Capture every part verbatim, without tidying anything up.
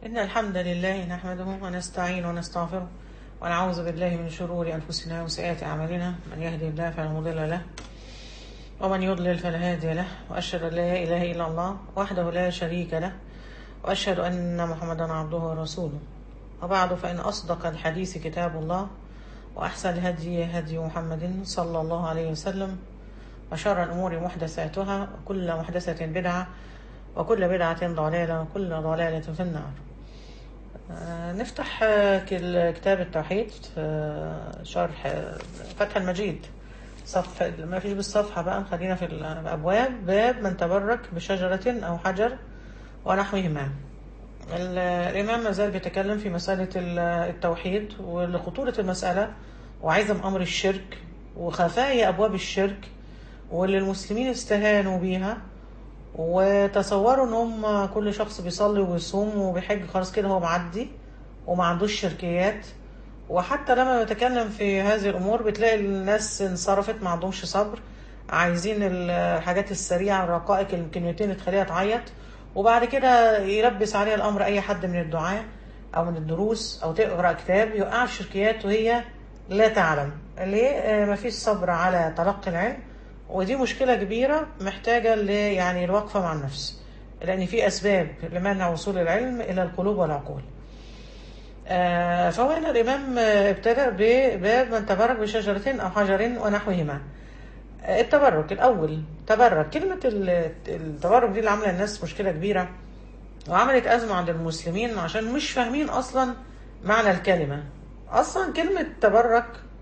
إن الحمد لله نحمده ونستعين ونستغفره ونعوذ بالله من شرور أنفسنا وسيئات أعمالنا. من يهدي الله فلا مضل له ومن يضلل فلا هادي له، وأشهد أن لا إله إلا الله وحده لا شريك له، وأشهد أن محمدا عبده ورسوله. وبعد، فإن أصدق الحديث كتاب الله، وأحسن الهدي هدي محمد صلى الله عليه وسلم، وشر الأمور محدثاتها، وكل محدثة بدعة، وكل بدعة ضلالة، وكل ضلالة في النار. آه نفتح آه كتاب التوحيد، آه شرح آه فتح المجيد، صفحة ما فيش بالصفحة بقى، خلينا في الأبواب. باب من تبرك بشجرة أو حجر ونحوهما. الإمام ما زال بيتكلم في مسألة التوحيد ولخطورة المسألة وعظم أمر الشرك وخفايا أبواب الشرك، واللي المسلمين استهانوا بيها وتصوروا ان هم كل شخص بيصلي ويصوم وبيحج خلاص كده هو معدي وما عندوش شركيات. وحتى لما بتكلم في هذه الامور بتلاقي الناس انصرفت، ما عندهمش صبر، عايزين الحاجات السريعه، الرقائق، الكلمتين تخليها تعيط، وبعد كده يلبس عليها الامر اي حد من الدعاة او من الدروس، او تقرا كتاب يوقع الشركيات وهي لا تعلم. ليه؟ ما فيش صبر على تلقي العلم، ودي مشكلة كبيرة محتاجة يعني الوقفة مع النفس، لأن في أسباب لمنع وصول العلم إلى القلوب والعقول. آه فهو هنا الإمام ابتدأ بباب من تبرك بشجرة أو حجر ونحوهما. آه التبرك الأول، تبرك، كلمة التبرك دي اللي عاملة الناس مشكلة كبيرة وعملت أزمة عند المسلمين عشان مش فاهمين أصلا معنى الكلمة. أصلا كلمة تبرك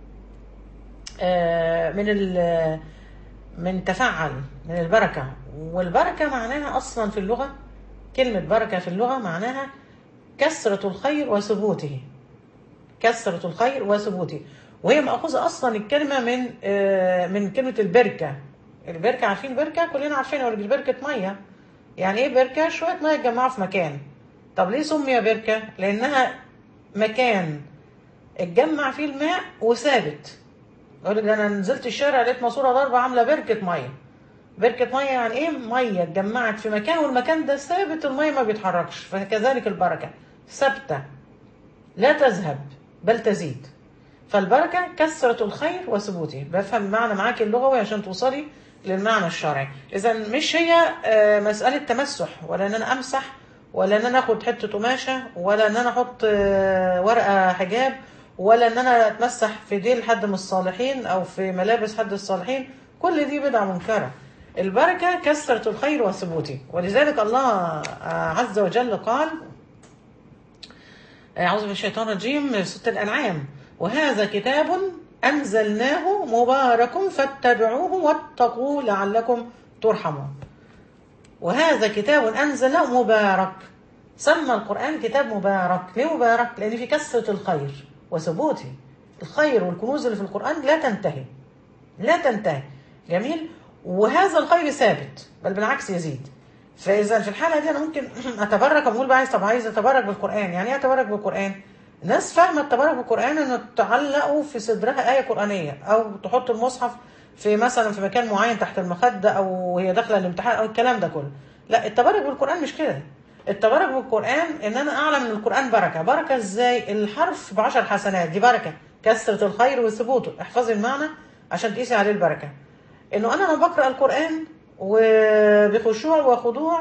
آه من ال من تفعل، من البركة، والبركة معناها أصلا في اللغة، كلمة بركة في اللغة معناها كثرة الخير وثبوته، كثرة الخير وثبوته، وهي مأخوذة أصلا الكلمة من من كلمة البركة. البركة عارفين البركة، كلنا عارفينها، ولا بركة مية. يعني إيه بركة؟ شوية مية اتجمعوا في مكان. طب ليه سمي بركة؟ لأنها مكان اتجمع فيه الماء وثابت. يقول لك انا نزلت الشارع لقيت ماسوره ضربه عامله بركه ميه. بركه ميه يعني ايه؟ ميه اتجمعت في مكان والمكان ده ثابت، الميه ما بيتحركش. فكذلك البركه ثابته لا تذهب بل تزيد. فالبركه كثره الخير وثبوته. بفهم المعنى معاك اللغوي عشان توصلي للمعنى الشرعي. اذا مش هي مساله تمسح، ولا ان انا امسح، ولا ان انا اخد حته قماشه، ولا ان انا احط ورقه حجاب، ولا ان انا اتمسح في ديل حد من الصالحين او في ملابس حد الصالحين. كل دي بدعة منكرة. البركة كثرة الخير وثبوته، ولذلك الله عز وجل قال: اعوذ بالله من الشيطان الرجيم، سورة الانعام: وهذا كتاب انزلناه مبارك فاتبعوه واتقوا لعلكم ترحمون. وهذا كتاب انزلناه مبارك. سمى القرآن كتاب مبارك. ليه مبارك؟ لان في كثرة الخير وثبوته. الخير والكنوز اللي في القرآن لا تنتهي، لا تنتهي. جميل. وهذا الخير ثابت، بل بالعكس يزيد. فإذا في الحالة دي أنا ممكن أتبرك وأقول بقى عايز، طب عايز أتبرك بالقرآن. يعني إيه أتبرك بالقرآن؟ الناس فاهمة التبرك بالقرآن إنه تعلقوا في صدرها آية قرآنية، أو تحط المصحف في مثلا في مكان معين تحت المخدة، أو هي داخلة الامتحان، أو الكلام ده كله. لا، التبرك بالقرآن مش كده. التبرك بالقرآن ان انا اعلم ان القرآن بركة. بركة ازاي؟ الحرف بعشر حسنات، دي بركة، كثرة الخير وثبوته. احفظي المعنى عشان تقيسي عليه البركة. انه انا لما بقرأ القرآن وبخشوع وخضوع،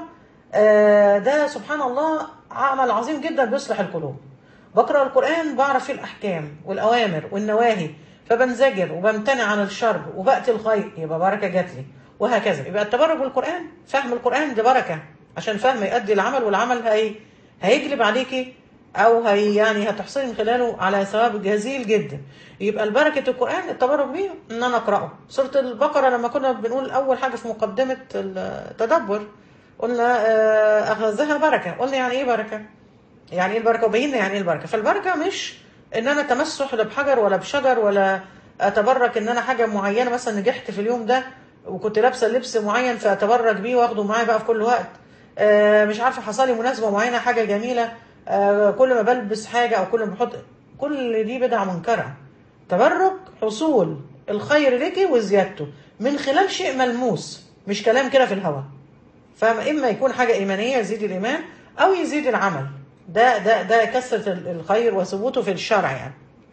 ده سبحان الله عمل عظيم جدا بيصلح القلوب. بقرأ القرآن بعرف فيه الاحكام والاوامر والنواهي، فبنزجر وبمتنع عن الشر وبأتي الخير، يبقى بركة جات لي. وهكذا. يبقى التبرك بالقرآن، فهم القرآن، دي بركة، عشان فهم يؤدي العمل، والعمل هي هيجلب عليكي، او هي يعني هتحصلي من خلاله على ثواب جزيل جدا. يبقى البركة القرآن التبرك بيه ان انا اقرأه. سورة البقرة لما كنا بنقول اول حاجة في مقدمة التدبر قلنا اخذها بركة. قلنا يعني ايه بركة؟ يعني ايه البركة؟ وبينا يعني ايه البركة. فالبركة مش ان انا تمسح لا بحجر ولا بشجر، ولا اتبرك ان انا حاجة معينة مثلا نجحت في اليوم ده وكنت لابسة لبس معين فاتبرك بيه واخده معايا بقى في كل وقت. آه مش عارفه حصل لي مناسبه معينه، حاجه جميله، آه كل ما بلبس حاجه او كل ما بحط، كل دي بدعه منكره. تبرك حصول الخير لك وزيادته من خلال شيء ملموس، مش كلام كده في الهواء. فاما اما يكون حاجه ايمانيه يزيد الايمان، او يزيد العمل. ده ده ده كثرة الخير وثبوته في الشرع يعني.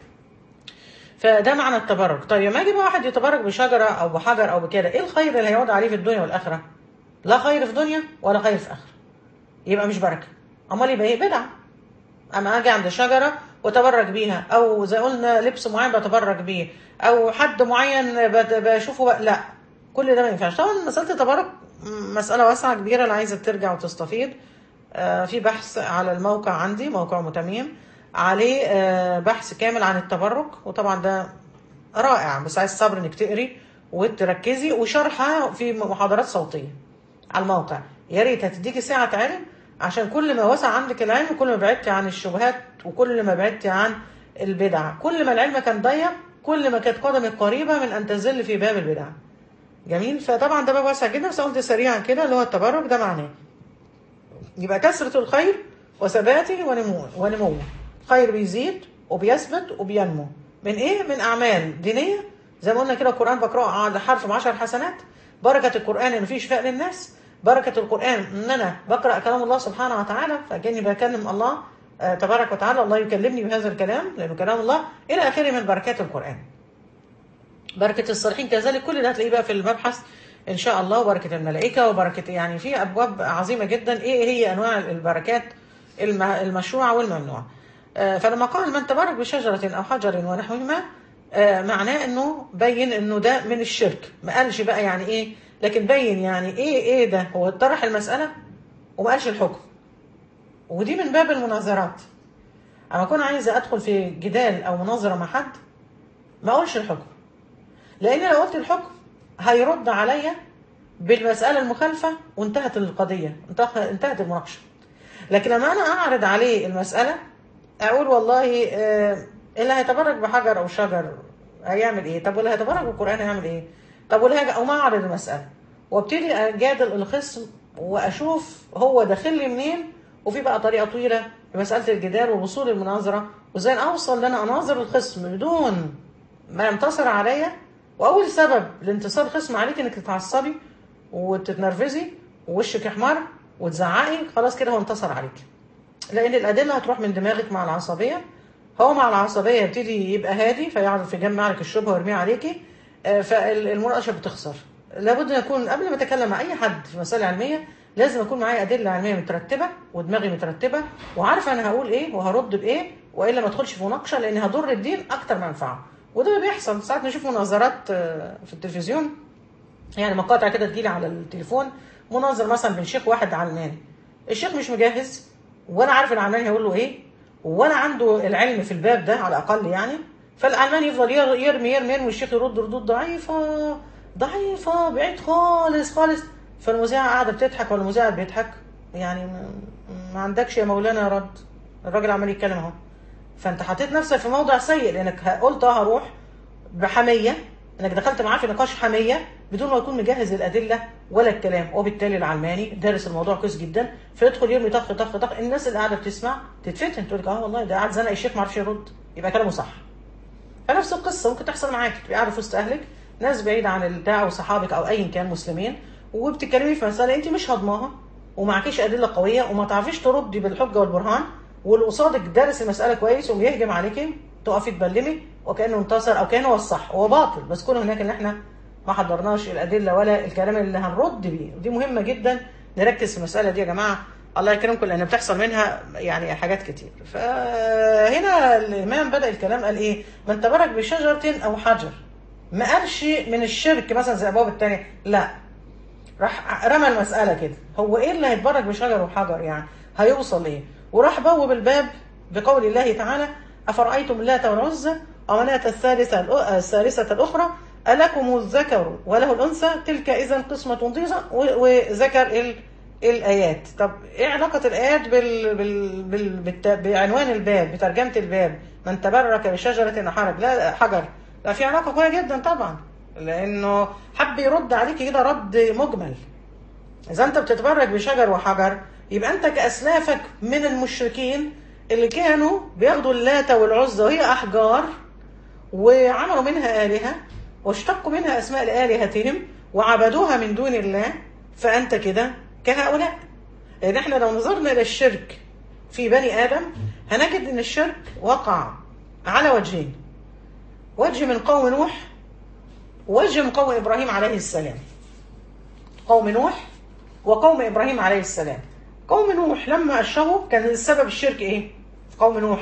فده معنى التبرك. طيب لما يجي بقى واحد يتبرك بشجرة أو بحجر أو بكده، إيه الخير اللي هيعود عليه في الدنيا والآخرة؟ لا خير في دنيا ولا خير في آخرة، يبقى مش بركة. أمال يبقى إيه؟ بدعة. أما أجي عند شجرة وأتبرك بيها، أو زي قلنا لبس معين بتبرك بيه، أو حد معين بشوفه بقى. لا، كل ده ما ينفعش. طبعا مسألة التبرك مسألة واسعة كبيرة، اللي عايزة ترجع وتستفيد آه في بحث على الموقع عندي، موقع متميم عليه آه بحث كامل عن التبرك، وطبعا ده رائع، بس عايز صبر انك تقري وتركزي، وشرحها في محاضرات صوتية على الموقع. يا ريت هتديكي ساعة علم، عشان كل ما وسع عندك العلم كل ما بعدتي عن الشبهات، وكل ما بعدتي عن البدع. كل ما العلم كان ضيق كل ما كانت قدمك قريبة من أن تزل في باب البدع. جميل. فطبعا ده باب واسع جدا، بس قلت سريعا كده اللي هو التبرك ده معناه يبقى كثرة الخير وثباته ونموه ونموه. خير بيزيد وبيثبت وبينمو من ايه؟ من اعمال دينيه، زي ما قلنا كده القران بقراه على حرف بعشر حسنات. بركه القران ان فيه شفاء للناس، بركه القران ان انا بقرا كلام الله سبحانه وتعالى، فكاني بكلم الله آه تبارك وتعالى، الله يكلمني بهذا الكلام لانه كلام الله، الى اخره من بركات القران. بركه الصالحين كذلك، كل ده هتلاقيه بقى في المبحث ان شاء الله. وبركه الملائكه، وبركه يعني في ابواب عظيمه جدا. ايه هي انواع البركات المشروعه والممنوعه؟ آه فلما قال من تبرك بشجره او حجر ونحوهما، آه معناه انه بين انه ده من الشرك. ما قالش بقى يعني ايه، لكن بين يعني ايه ايه ده. هو طرح المساله وما قالش الحكم، ودي من باب المناظرات. اما اكون عايزه ادخل في جدال او مناظره مع حد، ما اقولش الحكم، لان لو قلت الحكم هيرد عليا بالمساله المخالفه وانتهت القضيه، انتهت المناقشه. لكن لما انا اعرض عليه المساله، اقول والله آه اللي هيتبرك بحجر او شجر هيعمل ايه؟ طب واللي هيتبرك بالقران هيعمل ايه؟ طب واللي هيجي، او ما اعرض المساله وابتدي اجادل الخصم واشوف هو داخل لي منين. وفي بقى طريقه طويله في مساله الجدال والوصول للمناظره، وازاي اوصل ان انا اناظر الخصم بدون ما ينتصر عليا. واول سبب لانتصار الخصم عليك انك تتعصبي وتتنرفزي ووشك يحمر وتزعقي، خلاص كده هو انتصر عليك، لان الادله هتروح من دماغك مع العصبيه. هو مع العصبيه يبتدي يبقى هادي، فيعرف يجمع لك الشبهه ويرميها عليكي، فالمناقشه بتخسر. لابد ان اكون قبل ما اتكلم مع اي حد في مساله علميه لازم اكون معايا ادله علميه مترتبه ودماغي مترتبه وعارفه انا هقول ايه وهرد بايه، والا ما ادخلش في مناقشه لان هضر الدين اكتر ما انفعه. وده اللي بيحصل ساعات. نشوف مناظرات في التلفزيون، يعني مقاطع كده تجيلي على التليفون، مناظر مثلا بين شيخ واحد علماني. الشيخ مش مجهز ولا عارف العلماني هيقول له ايه، ولا عنده العلم في الباب ده على الاقل يعني. فالعلماني يفضل يرمي يرمي يرمي والشيخ يرد ردود ضعيفه ضعيفه بعيد خالص خالص. فالمذيعه قاعده بتضحك ولا المذيع بيضحك، يعني ما عندكش يا مولانا رد، الراجل عمال يتكلم اهو. فانت حطيت نفسك في موضع سيء، لانك قلت اه هروح بحميه، انك دخلت معاه في نقاش حميه بدون ما يكون مجهز الادله ولا الكلام. وبالتالي العلماني دارس الموضوع كويس جدا، فيدخل يرمي طخ طخ طخ. الناس اللي قاعده بتسمع تتفتن، تقول لك اه والله ده قاعد زنق الشيخ ما عرفش يرد، يبقى كلامه صح. فنفس القصه ممكن تحصل معاك، تبقى قاعده في وسط اهلك، ناس بعيده عن الدعوه وصحابك او ايا كان مسلمين، وبتتكلمي في مساله انت مش هضماها ومعكيش ادله قويه وما تعرفيش تردي بالحجه والبرهان، واللي قصادك دارس المساله كويس وبيهجم عليكي، تقفي تبلمي وكانه انتصر او كانه هو الصح. هو باطل، بس كونه هناك ان احنا ما حضرناش الادله ولا الكلام اللي هنرد بيه. ودي مهمه جدا نركز في المساله دي يا جماعه، الله يكرمكم، لان بتحصل منها يعني حاجات كتير. فهنا الامام بدا الكلام قال ايه؟ من تبرك بشجره او حجر. ما قالش من الشرك مثلا زي الابواب الثانيه، لا، راح رمى المساله كده. هو ايه اللي هيتبرك بشجر وحجر يعني؟ هيوصل ايه؟ وراح بوب الباب بقول الله تعالى: افرايتم اللات والعزى ومناة الثالثه الثالثه الاخرى ألكم الذكر وله الأنثى تلك إذا قسمة ضيزى. وذكر الآيات. طب إيه علاقة الآيات بال... بال... بال... بال... بعنوان الباب، بترجمة الباب؟ من تبرك بشجرة حرج لا حجر، لا، في علاقة قوية جدا طبعا، لأنه حب يرد عليك كده رد مجمل. إذا أنت بتتبرك بشجر وحجر، يبقى أنت كأسلافك من المشركين اللي كانوا بياخدوا اللات والعزى وهي أحجار وعملوا منها آلهة واشتقوا منها أسماء لآلهتهم وعبدوها من دون الله. فأنت كده كهؤلاء. لأن احنا لو نظرنا إلى الشرك في بني ادم هنجد ان الشرك وقع على وجهين، وجه من قوم نوح ووجه من قوم ابراهيم عليه السلام. قوم نوح وقوم ابراهيم عليه السلام. قوم نوح لما اشركوا كان السبب الشرك ايه؟ في قوم نوح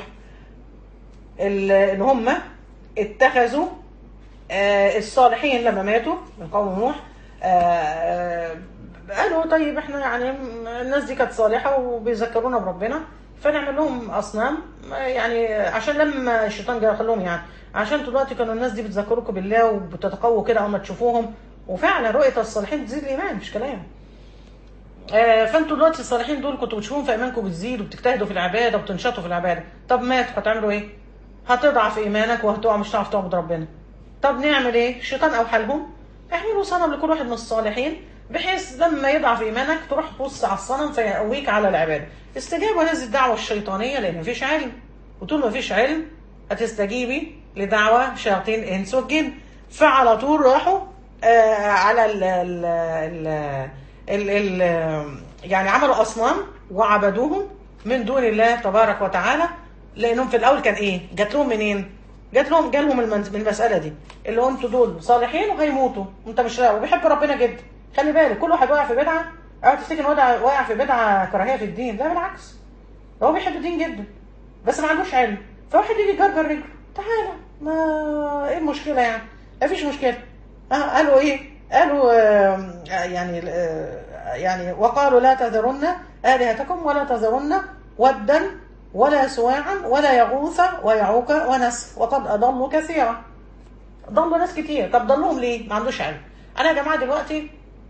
ان هم اتخذوا آه الصالحين لما ماتوا من قوم نوح آه آه قالوا طيب احنا يعني الناس دي كانت صالحه وبيذكرونا بربنا فنعمل لهم اصنام، يعني عشان لما الشيطان جه قال لهم يعني عشان دلوقتي كانوا الناس دي بتذكركم بالله وبتتقووا كده اول ما تشوفوهم، وفعلا رؤيه الصالحين تزيد الايمان مش كلام. آه فانتوا دلوقتي الصالحين دول كنتوا بتشوفوهم في ايمانكم بتزيد وبتجتهدوا في العباده وبتنشطوا في العباده، طب ماتوا هتعملوا ايه؟ هتضعف ايمانك وهتقع مش هتعرف تعبد ربنا. طب نعمل ايه؟ الشيطان اوحى لهم اعملوا صنم لكل واحد من الصالحين بحيث لما يضعف ايمانك تروح تبص على الصنم فيقويك على العباده. استجابوا هذه الدعوه الشيطانيه لان مفيش علم، وطول ما مفيش علم هتستجيبي لدعوه شياطين انس والجن. فعلى طول راحوا آه على ال ال ال ال ال يعني عملوا اصنام وعبدوهم من دون الله تبارك وتعالى، لانهم في الاول كان ايه؟ جات لهم منين؟ جات لهم جالهم من المساله دي اللي هو انتوا دول صالحين وهيموتوا وانت مش راضي وبيحب ربنا جدا. خلي بالك كل واحد واقع في بدعه او تفتكر ان هو واقع في بدعه كراهيه في الدين، لا بالعكس هو بيحب الدين جدا بس ما عندوش علم، فواحد يجي يجرجر رجله تعالى ما ايه المشكله يعني؟ ما فيش مشكله. اه قالوا ايه؟ قالوا آه يعني آه يعني وقالوا لا تذرن الهتكم ولا تذرن ودا ولا سواعا ولا يغوث ويعوق ونسر وقد اضلوا كثيرا. ضلوا ناس كتير. طب ضلوهم ليه؟ ما عندوش علم. انا يا جماعه دلوقتي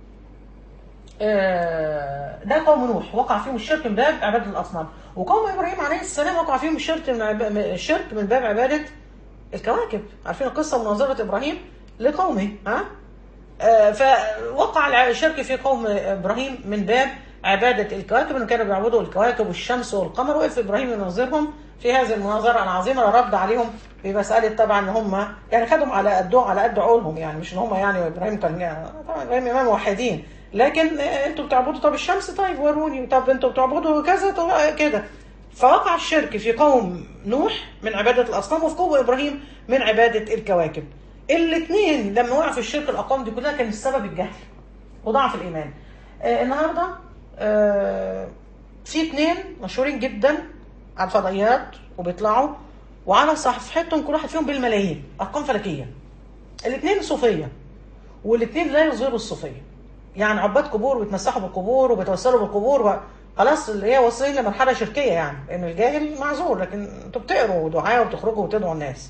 ده قوم نوح وقع فيهم الشرك من باب عباده الاصنام، وقوم ابراهيم عليه السلام وقع فيهم الشرك من عب... الشرك من باب عباده الكواكب. عارفين القصه مناظره ابراهيم لقومه ها؟ آه فوقع الشرك في قوم ابراهيم من باب عباده الكواكب، انهم كانوا بيعبدوا الكواكب والشمس والقمر. وقف ابراهيم يناظرهم في هذه المناظره العظيمه، رد عليهم بمساله طبعا ان هم يعني خدهم على قدهم على قد عقولهم، يعني مش ان هم يعني ابراهيم كان طبعا ابراهيم امام موحدين، لكن انتوا بتعبدوا طب الشمس طيب وروني، طب انتوا بتعبدوا كذا كده. فوقع الشرك في قوم نوح من عباده الاصنام وفي قوم ابراهيم من عباده الكواكب. الاثنين لما وقعوا في الشرك الاقوام دي كلها كان السبب الجهل وضعف الايمان. آه النهارده آه في اثنين مشهورين جدا على الفضائيات وبيطلعوا وعلى صفحتهم كل واحد فيهم بالملايين ارقام فلكيه. الاثنين صوفيه والاثنين لا يظهروا الصوفيه، يعني عباد قبور وبيتمسحوا بالقبور وبيتوسلوا بالقبور، خلاص اللي هي واصلين لمرحله شركيه، يعني ان الجاهل معذور، لكن انتوا بتقروا دعاء وبتخرجوا وتدعوا الناس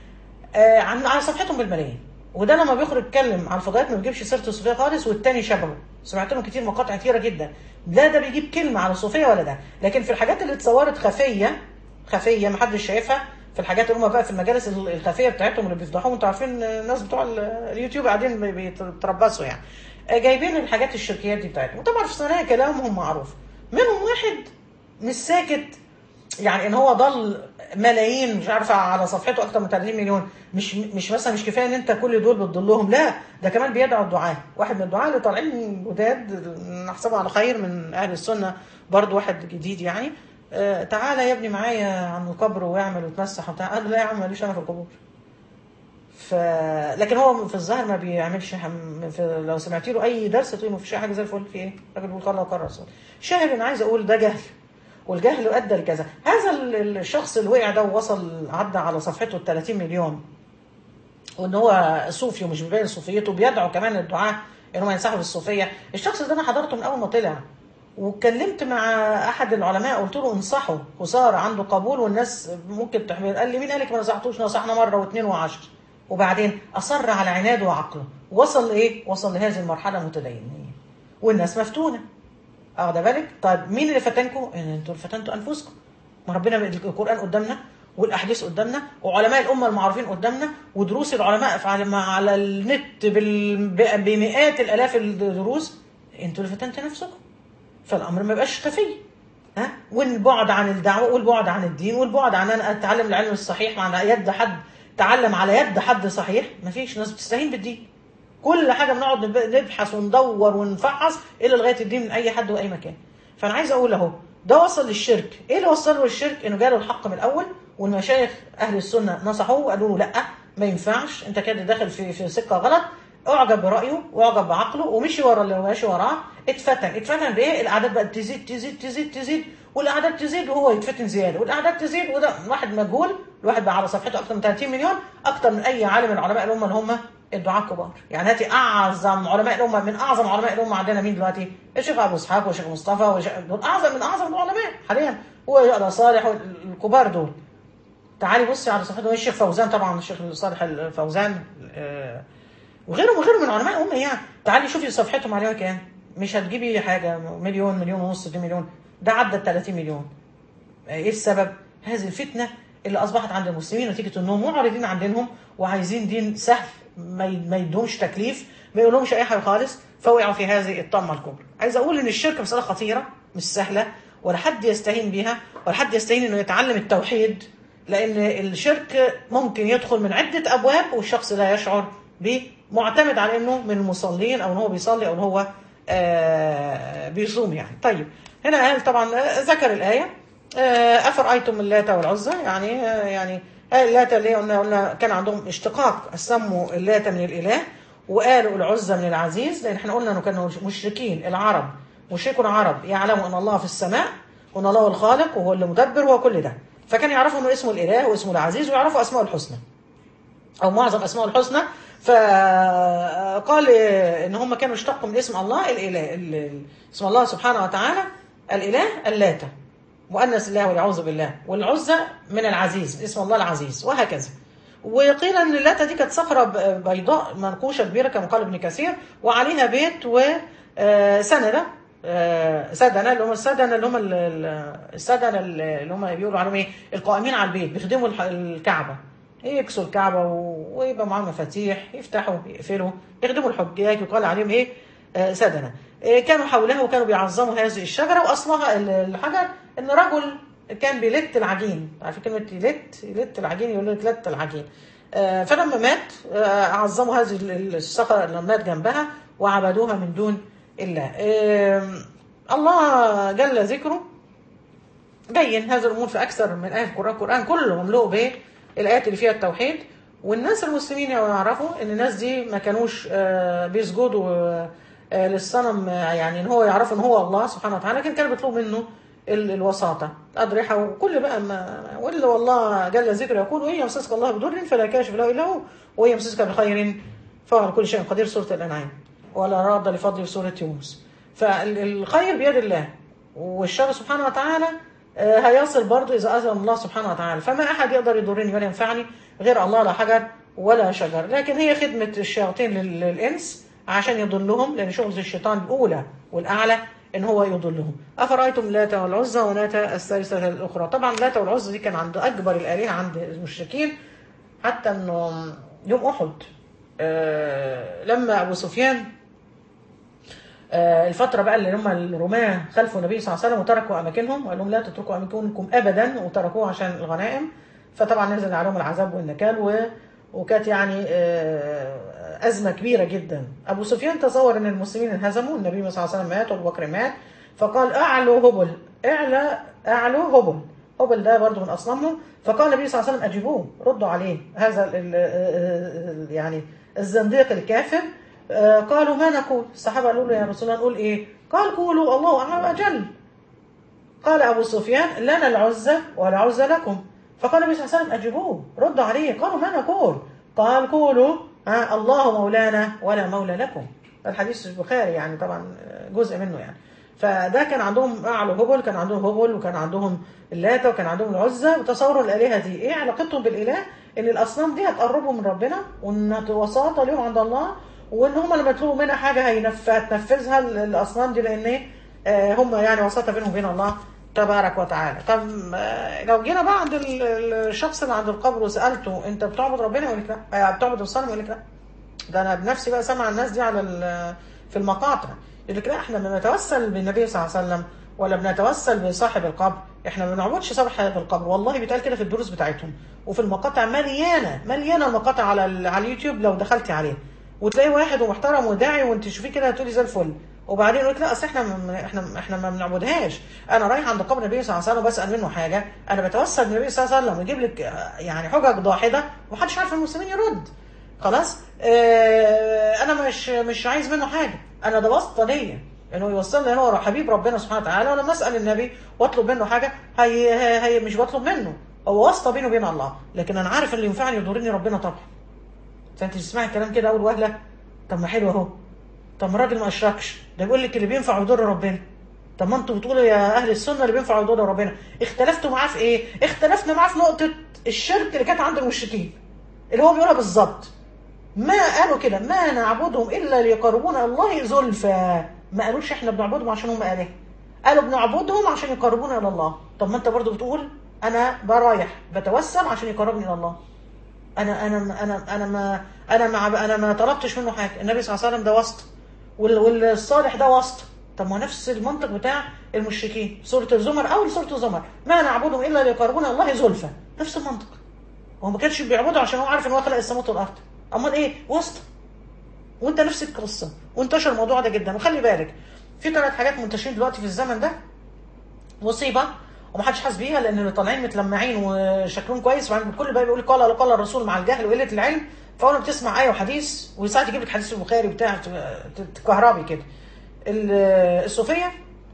آه على صفحتهم بالملايين. وده لما بيخرج يتكلم على الفضائيات ما بيجيبش سيره الصوفيه خالص، والتاني شبهه. سمعت لهم كتير مقاطع كتيره جدا، لا ده بيجيب كلمه على الصوفيه ولا ده، لكن في الحاجات اللي اتصورت خفيه خفيه ما حدش شايفها، في الحاجات اللي هم بقى في المجالس الخفيه بتاعتهم اللي بيفضحوهم، انتوا عارفين الناس بتوع اليوتيوب قاعدين بيتربصوا يعني جايبين الحاجات الشركيات دي بتاعتهم، وطبعا في ثنايا كلامهم معروف. منهم واحد مش ساكت، يعني ان هو ضل ملايين مش عارفه على صفحته اكتر من ثلاثين مليون، مش مش مثلا مش كفايه ان انت كل دول بتضلهم، لا ده كمان بيدعو الدعاء. واحد من الدعاء اللي طالعين جداد نحسبه على خير من اهل السنه برضو، واحد جديد يعني آه تعالى يا ابني معايا عن القبر واعمل وتمسح وبتاع. قال لا يا عم ماليش انا في القبور. ف... لكن هو في الظاهر ما بيعملش حم... في... لو سمعتي له اي درس تقولي ما فيش حاجه زي الفل في ايه؟ الراجل بيقول قال الله وقال الرسول. شاهد انا عايز اقول ده جهل، والجهل ادى لكذا. هذا الشخص اللي وقع ده ووصل عدى على صفحته ال ثلاثين مليون، وان هو صوفي ومش بيبين صوفيته، بيدعو كمان الدعاء ان هم ينصحوا بالصوفيه. الشخص ده انا حضرته من اول ما طلع، واتكلمت مع احد العلماء قلت له انصحه، وصار عنده قبول والناس ممكن تحمل. قال لي مين قالك ما نصحتوش؟ نصحنا مره واثنين وعشر. وبعدين اصر على عناده وعقله، وصل لايه؟ وصل لهذه المرحله المتدينيه والناس مفتونه. اخد بالك؟ طيب مين اللي فتنكم؟ انتوا اللي فتنتوا انفسكم. ما ربنا القران قدامنا والاحاديث قدامنا وعلماء الامه المعروفين قدامنا ودروس العلماء على النت بمئات الالاف الدروس. انتوا اللي فتنتوا نفسكم. فالامر ما يبقاش خفي، ها؟ والبعد عن الدعوه والبعد عن الدين والبعد عن ان اتعلم العلم الصحيح على يد حد، تعلم على يد حد صحيح. ما فيش ناس بتستهين بالدين، كل حاجه بنقعد نبحث وندور ونفحص الا لغايه الدين من اي حد واي مكان. فانا عايز اقول اهو ده وصل للشرك. ايه اللي وصله للشرك؟ انه جاله الحق من الاول، والمشايخ اهل السنه نصحوه وقالوا له لا ما ينفعش، انت كده داخل في في سكه غلط. اعجب برايه واعجب بعقله ومشي ورا اللي ماشي وراه. اتفتن اتفتن بايه؟ الاعداد بقت تزيد تزيد تزيد تزيد، والاعداد تزيد وهو يتفتن زياده، والاعداد تزيد، وده واحد مجهول. الواحد بقى على صفحته اكثر من ثلاثين مليون، اكثر من اي عالم من علماء الامه اللي هم الدعاة الكبار. يعني هاتي اعظم علماء الامه، من اعظم علماء الامه عندنا مين دلوقتي؟ الشيخ ابو اسحاق والشيخ مصطفى والشيخ دول اعظم من اعظم العلماء حاليا، وابو صالح الكبار دول. تعالي بصي على صفحته الشيخ فوزان، طبعا الشيخ صالح الفوزان آه وغيره وغيره من علماء الامه يعني. تعالي شوفي صفحتهم عليها كام، مش هتجيبي حاجه، مليون مليون ونص اتنين مليون، ده عدى ال ثلاثين مليون. ايه السبب؟ هذه الفتنه اللي اصبحت عند المسلمين نتيجه انهم معرضين عن دينهم وعايزين دين سهل ما يدومش تكليف، ما يقولهمش اي حاجه خالص، فوقعوا في هذه الطمه الكبرى. عايز اقول ان الشرك مساله خطيره مش سهله، ولا حد يستهين بيها، ولا حد يستهين انه يتعلم التوحيد، لان الشرك ممكن يدخل من عده ابواب والشخص لا يشعر به، معتمد على انه من المصلين او ان هو بيصلي او ان هو آه بيصوم يعني. طيب هنا قال طبعا ذكر الايه افرايتم اللات والعزى، يعني يعني اللات اللي قلنا قلنا كان عندهم اشتقاق، سموا اللات من الاله وقالوا العزى من العزيز، لان احنا قلنا انه كانوا مشركين العرب، مشركوا العرب يعلموا ان الله في السماء وان الله هو الخالق وهو اللي مدبر وهو كل ده، فكان يعرفوا انه اسمه الاله واسمه العزيز ويعرفوا اسماءه الحسنى او معظم اسماء الحسنى. فقال ان هم كانوا اشتقوا من اسم الله الاله، اسم الله سبحانه وتعالى الاله اللاتة، مؤنث الله والعوذ بالله، والعزى من العزيز اسم الله العزيز، وهكذا. وقيل ان اللاتة دي كانت صخره بيضاء منقوشه كبيره كما قال ابن كثير، وعليها بيت وسندة سدنه اللي هم السدنه اللي هم السدنه اللي هم بيقولوا عليهم ايه؟ القائمين على البيت، بيخدموا الكعبه، يكسوا الكعبه ويبقى معاهم مفاتيح، يفتحوا يقفلوا، يخدموا الحجاج، يقال عليهم ايه؟ آه سدنه. آه كانوا حولها وكانوا بيعظموا هذه الشجره، واصلها الحجر ان رجل كان بيلت العجين، عارفين كلمه يلت؟ يلت العجين، يقول لك لت العجين. آه فلما مات آه عظموا هذه الصخره لما مات جنبها وعبدوها من دون الله. آه الله جل ذكره بين هذه الامور في اكثر من ايه في القران، القران كله مملوء به الايات اللي فيها التوحيد. والناس المسلمين يعرفوا ان الناس دي ما كانوش بيسجدوا للصنم، يعني ان هو يعرفوا ان هو الله سبحانه وتعالى، لكن كانوا بيطلبوا منه الوساطه، الاضرحه وكل بقى ما ولا والله جل ذكره يقول وان يمسسك الله بضر فلا كاشف له الا هو وان يمسسك بخير فهو على كل شيء قدير، سوره الانعام. ولا راد لفضله في سوره يونس. فالخير بيد الله، والشر سبحانه وتعالى هيصل برضه إذا أذن الله سبحانه وتعالى. فما أحد يقدر يضرني ولا ينفعني غير الله، لا حجر ولا شجر. لكن هي خدمة الشياطين للإنس عشان يضلهم، لأن شغل الشيطان الأولى والأعلى إن هو يضلهم. أفرأيتم اللات والعزى وناتا الثالثة الأخرى. طبعا اللات والعزى دي كان عند أكبر الآلهة عند المشركين، حتى إنه يوم أحد آه لما أبو سفيان الفترة بقى اللي هم الرماة خلفوا النبي صلى الله عليه وسلم وتركوا أماكنهم وقال لهم لا تتركوا أماكنكم أبدا، وتركوه عشان الغنائم، فطبعا نزل عليهم العذاب والنكال و... وكانت يعني أزمة كبيرة جدا. أبو سفيان تصور أن المسلمين انهزموا، النبي صلى الله عليه وسلم مات وأبو بكر مات، فقال أعلو هبل، أعلى أعلو هبل، هبل ده برضه من أصنامهم. فقال النبي صلى الله عليه وسلم أجيبوه، ردوا عليه هذا ال يعني الزنديق الكافر. آه قالوا ما نقول؟ الصحابة قالوا له يا رسول الله نقول ايه؟ قال قولوا الله أعلم أجل. قال أبو سفيان لنا العزة ولا عزة لكم. فقال النبي صلى الله عليه وسلم أجيبوه، ردوا عليه. قالوا ما نقول؟ قال قولوا آه الله مولانا ولا مولى لكم. الحديث البخاري يعني طبعا جزء منه يعني. فده كان عندهم أعلى هبل، كان عندهم هبل وكان عندهم اللاتة وكان عندهم العزة، وتصوروا الآلهة دي ايه علاقتهم بالإله؟ إن الأصنام دي هتقربوا من ربنا وإن وساطة لهم عند الله، وان هم لما يطلبوا منها حاجه هتنفذها الاصنام دي، لان هم يعني وساطه بينهم وبين الله تبارك وتعالى. طب لو جينا بعد الشخص اللي عند القبر وسالته انت بتعبد ربنا يقول لك لا، بتعبد الصنم يقول لك لا. ده انا بنفسي بقى سمع الناس دي على في المقاطع يقول لك لا، احنا بنتوسل بالنبي صلى الله عليه وسلم ولا بنتوسل بصاحب القبر، احنا ما بنعبدش صاحب القبر. والله بيتقال كده في الدروس بتاعتهم وفي المقاطع، مليانه مليانه المقاطع على على اليوتيوب، لو دخلتي عليه وتلاقي واحد ومحترم وداعي وانت تشوفيه كده هتقولي زي الفل، وبعدين يقول لك لا اصل احنا م- احنا احنا ما بنعبدهاش. انا رايح عند قبر النبي صلى الله عليه وسلم بسال منه حاجه، انا بتوسل بالنبي صلى الله عليه وسلم ويجيب لك آه، يعني حجج ضاحده ومحدش عارف المسلمين يرد. خلاص اه انا مش مش عايز منه حاجه، انا ده واسطه ليا انه يوصلني هو حبيب ربنا سبحانه وتعالى. ولما اسال النبي واطلب منه حاجه هي, هي, هي مش بطلب منه، هو واسطه بينه وبين الله، لكن انا عارف اللي ينفعني يضرني ربنا طبعا. فانت تسمعي الكلام كده اول وهله، طب ما حلو اهو، طب ما الراجل ما اشركش، ده بيقول لك اللي بينفع يضر ربنا. طب ما انتوا بتقولوا يا اهل السنه اللي بينفع يضر ربنا، اختلفتوا معاه في ايه؟ اختلفنا معاه في نقطه الشرك اللي كانت عند المشركين اللي هو بيقولها بالظبط. ما قالوا كده ما نعبدهم الا ليقربونا الله زلفى، ما قالوش احنا بنعبدهم عشان هم الهه، قالوا بنعبدهم عشان يقربونا الى الله. طب ما انت برضو بتقول انا برايح بتوسل عشان يقربني الى الله. انا انا انا انا ما انا ما انا ما طلبتش منه حاجه، النبي صلى الله عليه وسلم ده واسطه وال- والصالح ده واسطه. طب ما نفس المنطق بتاع المشركين، سوره الزمر اول سوره الزمر، ما نعبدهم الا ليقربونا الله زلفى، نفس المنطق. هو ما كانش بيعبده عشان هو عارف ان هو خلق السماوات والارض، امال ايه؟ واسطه. وانت نفس القصه، وانتشر الموضوع ده جدا. وخلي بالك في ثلاث حاجات منتشرين دلوقتي في الزمن ده، مصيبه ومحدش حاسس بيها، لان اللي طالعين متلمعين وشكلهم كويس، وبعدين الكل بقى بيقول قال قال الرسول مع الجهل وقله العلم. فاول ما بتسمع ايه وحديث وساعات يجيب لك حديث البخاري بتاع تكهربي كده. ال- الصوفيه،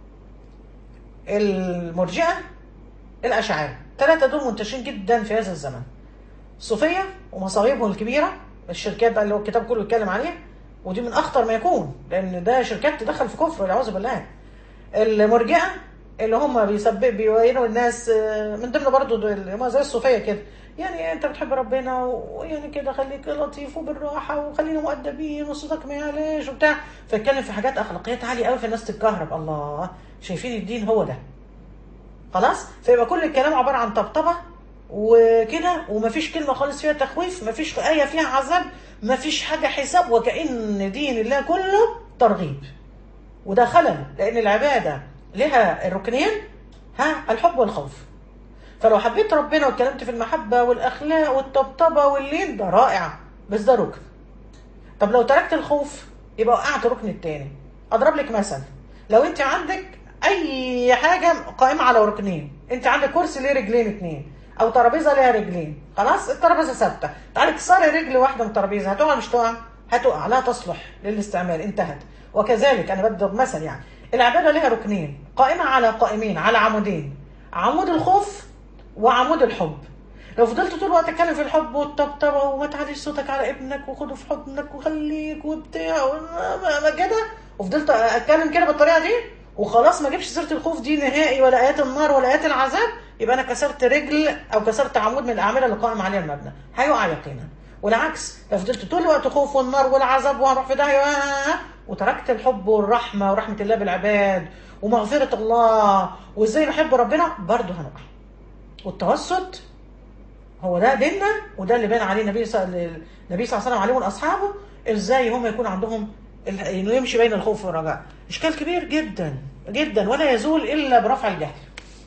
المرجئه، الاشاعره، الثلاثه دول منتشرين جدا في هذا الزمن. الصوفيه ومصايبهم الكبيره، الشركات بقى اللي هو الكتاب كله بيتكلم عليها، ودي من اخطر ما يكون لان ده شركات تدخل في كفر والعياذ بالله. المرجئه اللي هم بيسبب بيوينوا الناس، آه، من ضمن برضو دول اللي هم زي الصوفيه كده، يعني انت بتحب ربنا ويعني كده خليك لطيف وبالراحه وخلينا مؤدبين وصوتك ما يعلاش وبتاع، فيتكلم في حاجات اخلاقيات عاليه قوي، في الناس تتكهرب. الله، شايفين الدين هو ده خلاص. فيبقى كل الكلام عباره عن طبطبه وكده، ومفيش كلمه خالص فيها تخويف، مفيش ايه فيها عذاب، مفيش حاجه حساب، وكأن دين الله كله ترغيب. وده خلل، لان العباده لها الركنين، ها، الحب والخوف. فلو حبيت ربنا واتكلمت في المحبه والاخلاق والطبطبه واللين، ده رائع، بس ده ركن. طب لو تركت الخوف يبقى وقعت الركن التاني. اضرب لك مثل، لو انت عندك اي حاجه قائمه على ركنين، انت عندك كرسي ليه رجلين اتنين او ترابيزه ليها رجلين، خلاص الترابيزه ثابته، تعالي كسري رجل واحده من الترابيزه، هتقع مش تقع؟ هتقع، لا تصلح للاستعمال، انتهت. وكذلك انا بضرب مثل، يعني العباده ليها ركنين قائمه على قائمين على عمودين، عمود الخوف وعمود الحب. لو فضلت طول الوقت اتكلم في الحب والطبطبه وما تعليش صوتك على ابنك وخده في حضنك وخليك وبتاع و- ما كده، وفضلت اتكلم كده بالطريقه دي وخلاص ما اجيبش سيره الخوف دي نهائي ولا ايات النار ولا ايات العذاب، يبقى انا كسرت رجل او كسرت عمود من الاعمده اللي قائم عليها المبنى، هيقع يقينا. والعكس، لو فضلت طول الوقت خوف والنار والعذاب وهروح في داهيه وتركت الحب والرحمه ورحمه الله بالعباد ومغفره الله وازاي نحب ربنا، برضه هنقع. والتوسط هو ده ديننا، وده اللي بان عليه النبي صلى النبي صلى الله عليه وسلم عليه واصحابه، ازاي هم يكون عندهم ال- انه يمشي بين الخوف والرجاء. اشكال كبير جدا جدا، ولا يزول الا برفع الجهل.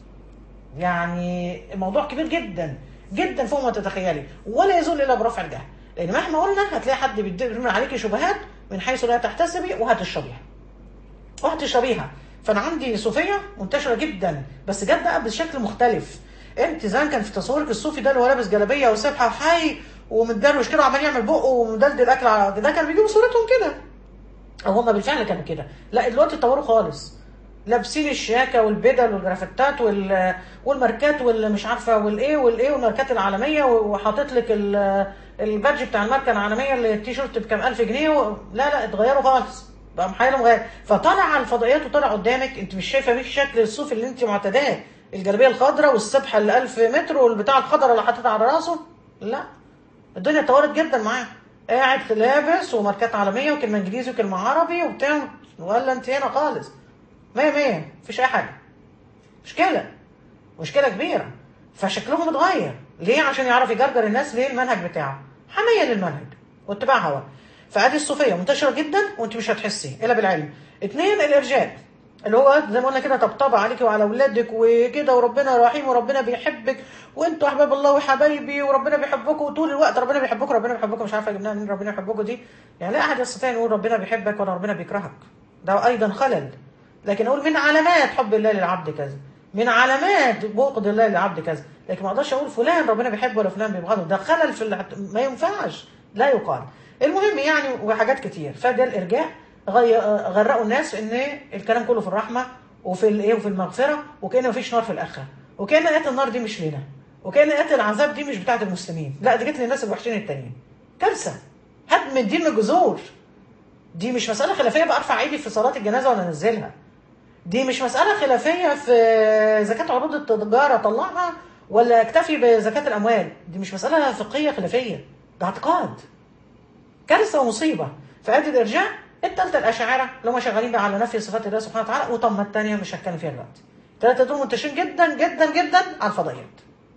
يعني الموضوع كبير جدا جدا فوق ما تتخيلي، ولا يزول الا برفع الجهل، لان مهما قلنا هتلاقي حد بيرمي عليكي شبهات من حيث لا تحتسبي وهتشربيها وهتشربيها. فانا عندي صوفيه منتشره جدا، بس جت بقى بشكل مختلف. انت زمان كان في تصورك الصوفي ده اللي هو لابس جلابيه وسبحه وحي ومتدروش كده وعمال يعمل بقه ومدلدل اكل على ده، كان بيجيبوا صورتهم كده، او هم بالفعل كانوا كده. لا دلوقتي اتطوروا خالص، لابسين الشياكه والبدل والجرافتات وال والماركات والمش عارفه والايه والايه والماركات العالميه، وحاطط لك ال- البادج بتاع الماركه العالميه اللي التيشيرت بكام الف جنيه و... لا لا اتغيروا خالص، بقى محايلهم غير. فطلع على الفضائيات وطلع قدامك، انت مش شايفه مش شكل الصوف اللي انت معتاداه، الجلابيه الخضراء والسبحه اللي ألف متر والبتاع الخضراء اللي حاططها على راسه. لا، الدنيا اتطورت جدا معاه، قاعد لابس وماركات عالميه وكلمه انجليزي وكلمه عربي وبتاع، ولا انت هنا خالص مية مية، مفيش اي حاجه. مشكله، مشكله كبيره. فشكلهم اتغير ليه؟ عشان يعرف يجرجر الناس ليه المنهج بتاعه، حميه للمنهج واتباع هوى. فادي الصوفيه منتشره جدا وانت مش هتحسي الا بالعلم. اتنين، الارجاء اللي هو زي ما قلنا كده، طبطبه عليك وعلى اولادك وكده، وربنا رحيم وربنا بيحبك وانتوا احباب الله وحبايبي وربنا بيحبكم، وطول الوقت ربنا بيحبكم ربنا بيحبكم، مش عارفه جبناها منين ربنا يحبكم دي. يعني لا احد يستطيع ان يقول ربنا بيحبك ولا ربنا بيكرهك. ده ايضا خلل. لكن اقول من علامات حب الله للعبد كذا، من علامات بغض الله للعبد كذا، لكن ما اقدرش اقول فلان ربنا بيحبه ولا فلان بيبغضه، ده خلل في اللي ما ينفعش، لا يقال. المهم يعني وحاجات كتير. فده الارجاء غي- غرقوا الناس ان الكلام كله في الرحمه وفي الايه وفي المغفره، وكأن مفيش نار في الاخره، وكأن آيات النار دي مش لنا، وكأن آيات العذاب دي مش بتاعت المسلمين، لا دي جت للناس الوحشين التانيين. كارثه، هدم الدين من الجذور. دي مش مساله خلافيه بقى ارفع ايدي في صلاه الجنازه ولا انزلها، دي مش مساله خلافيه في زكاه عروض التجاره طلعها ولا اكتفي بزكاه الاموال، دي مش مساله فقهيه خلافيه، ده اعتقاد. كارثه ومصيبه. فادي الارجاء. الثالثه الاشاعره اللي هم شغالين بقى على نفي صفات الله سبحانه وتعالى، وطب الثانيه مش هتكلم فيها دلوقتي. الثلاثه دول منتشرين جدا جدا جدا على الفضائيات.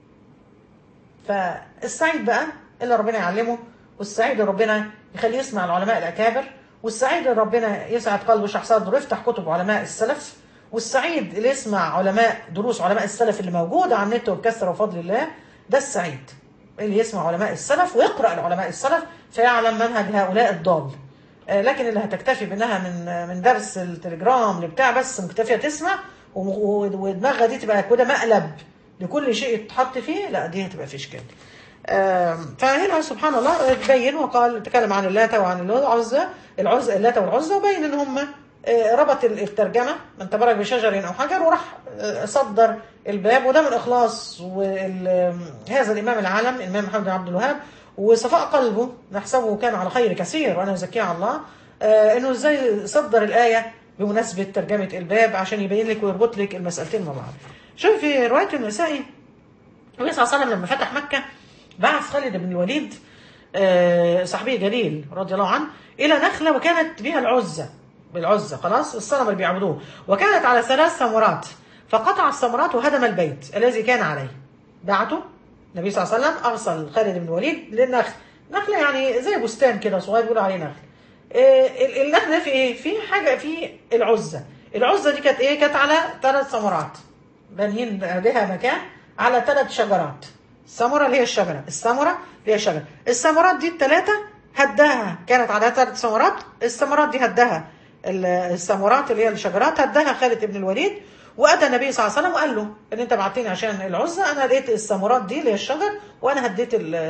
فالسعيد بقى اللي ربنا يعلمه، والسعيد اللي ربنا يخليه يسمع العلماء الاكابر، والسعيد اللي ربنا يسعد قلبه ويشرح صدره ويفتح كتب علماء السلف، والسعيد اللي يسمع علماء دروس علماء السلف اللي موجوده على النت وبكثره وفضل الله. ده السعيد اللي يسمع علماء السلف ويقرأ العلماء السلف فيعلم منهج هؤلاء الضال. آه، لكن اللي هتكتفي بانها من من درس التليجرام اللي بتاع بس مكتفيه تسمع و- و- ودماغها دي تبقى كده مقلب لكل شيء يتحط فيه، لا دي هتبقى في اشكال. آم، فهنا سبحان الله تبين وقال تكلم عن اللات وعن العزى، العزى اللات والعزى، وبين ان هم آه، ربط الترجمه من تبرك بشجر او حجر، وراح آه، صدر الباب. وده من اخلاص هذا الامام العالم الامام محمد بن عبد الوهاب وصفاء قلبه، نحسبه كان على خير كثير وانا ازكيه على الله، آه، انه ازاي صدر الايه بمناسبه ترجمه الباب عشان يبين لك ويربط لك المسالتين مع بعض. شوف في روايه النسائي النبي صلى الله عليه وسلم لما فتح مكه بعث خالد بن الوليد آه، صحابي جليل رضي الله عنه الى نخله وكانت بها العزى، بالعزى خلاص الصنم اللي بيعبدوه، وكانت على ثلاث ثمرات، فقطع الثمرات وهدم البيت الذي كان عليه. بعته النبي صلى الله عليه وسلم ارسل خالد بن الوليد للنخل، نخله يعني زي بستان كده صغير بيقولوا عليه نخل. آه، النخل ده في ايه؟ في حاجه في العزى، العزى دي كانت ايه؟ كانت على ثلاث ثمرات بانيين بها مكان على ثلاث شجرات. الثمره اللي هي الشجره، الثمره اللي هي الشجره، الثمرات دي الثلاثه هداها، كانت على ثلاث ثمرات، الثمرات دي هداها الثمرات اللي هي الشجرات هداها خالد بن الوليد. واتى النبي صلى الله عليه وسلم وقال له ان انت بعتني عشان العزى، انا لقيت الثمرات دي اللي هي الشجر وانا هديت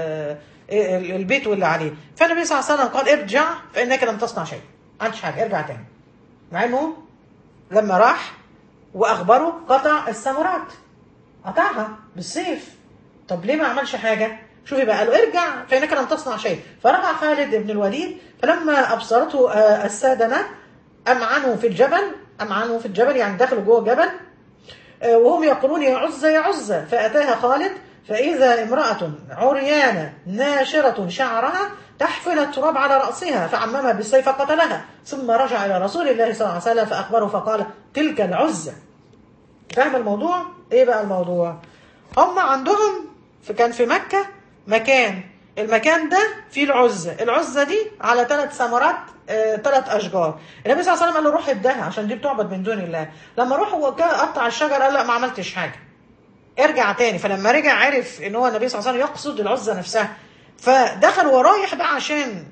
البيت واللي عليه. فالنبي صلى الله عليه وسلم قال ارجع فانك لم تصنع شيء، ما عملتش حاجه، ارجع تاني. مع انه لما راح واخبره قطع الثمرات، قطعها بالسيف. طب ليه ما عملش حاجه؟ شوفي بقى، قالوا ارجع فانك لم تصنع شيء. فرجع خالد بن الوليد فلما ابصرته السادنه امعنوا في الجبل، امعنوا في الجبل يعني دخلوا جوه الجبل وهم يقولون يا عزى يا عزى. فاتاها خالد فاذا امراه عريانه ناشره شعرها تحفل التراب على راسها فعممها بالسيف فقتلها، ثم رجع الى رسول الله صلى الله عليه وسلم فاخبره فقال تلك العزى. فاهم الموضوع؟ ايه بقى الموضوع؟ هم عندهم في كان في مكة مكان، المكان ده فيه العزة، العزة دي على ثلاث ثمرات آه، ثلاث أشجار. النبي صلى الله عليه وسلم قال له روح ابدها عشان دي بتعبد من دون الله. لما روح هو قطع الشجر قال لا ما عملتش حاجة، ارجع تاني. فلما رجع عرف ان هو النبي صلى الله عليه وسلم يقصد العزة نفسها، فدخل ورايح بقى عشان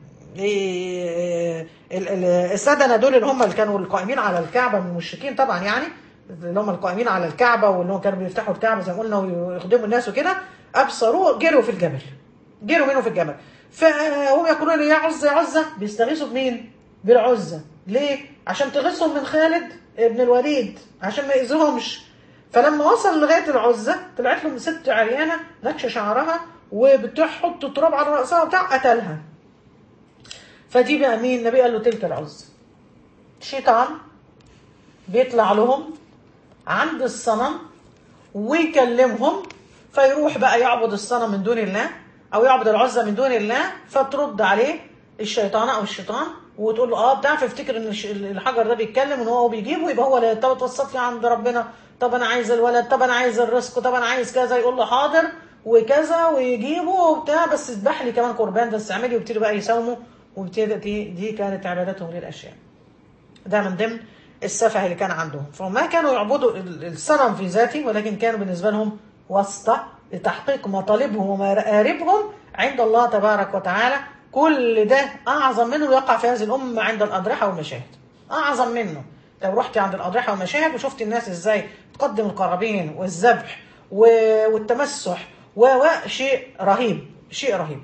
السادنة دول اللي هم اللي كانوا القائمين على الكعبة من المشركين طبعا، يعني اللي هم القائمين على الكعبة واللي هم كانوا بيفتحوا الكعبة زي ما قلنا ويخدموا الناس وكده، أبصروه جروا في الجبل، جروا منه في الجبل. فهم يقولون يا عزة يا عزة، بيستغيثوا بمين؟ بالعزة. ليه؟ عشان تغيثهم من خالد ابن الوليد عشان ما يأذيهمش. فلما وصل لغاية العزة طلعت لهم ست عريانة نكشة شعرها وبتحط تراب على رأسها وبتاع، قتلها. فدي بقى مين؟ النبي قال له تلك العزة. الشيطان بيطلع لهم عند الصنم ويكلمهم، فيروح بقى يعبد الصنم من دون الله او يعبد العزة من دون الله، فترد عليه الشيطان او الشيطان وتقول له اه بتاع، فيفتكر ان الحجر ده بيتكلم ان هو بيجيبه، يبقى هو طب اتوسط لي عند ربنا، طب انا عايز الولد، طب انا عايز الرزق، طب انا عايز كذا، يقول له حاضر وكذا ويجيبه وبتاع، بس اذبح لي كمان قربان بس اعملي، ويبتدي بقى يساوموا، وبتدي دي كانت عبادتهم للاشياء. ده من ضمن السفه اللي كان عندهم. فما كانوا يعبدوا الصنم في ذاته، ولكن كانوا بالنسبه لهم واسطه لتحقيق مطالبهم ومآربهم عند الله تبارك وتعالى. كل ده اعظم منه يقع في هذه الامه عند الاضرحه والمشاهد. اعظم منه. لو رحتي عند الاضرحه والمشاهد وشفتي الناس ازاي تقدم القرابين والذبح والتمسح وشيء رهيب، شيء رهيب.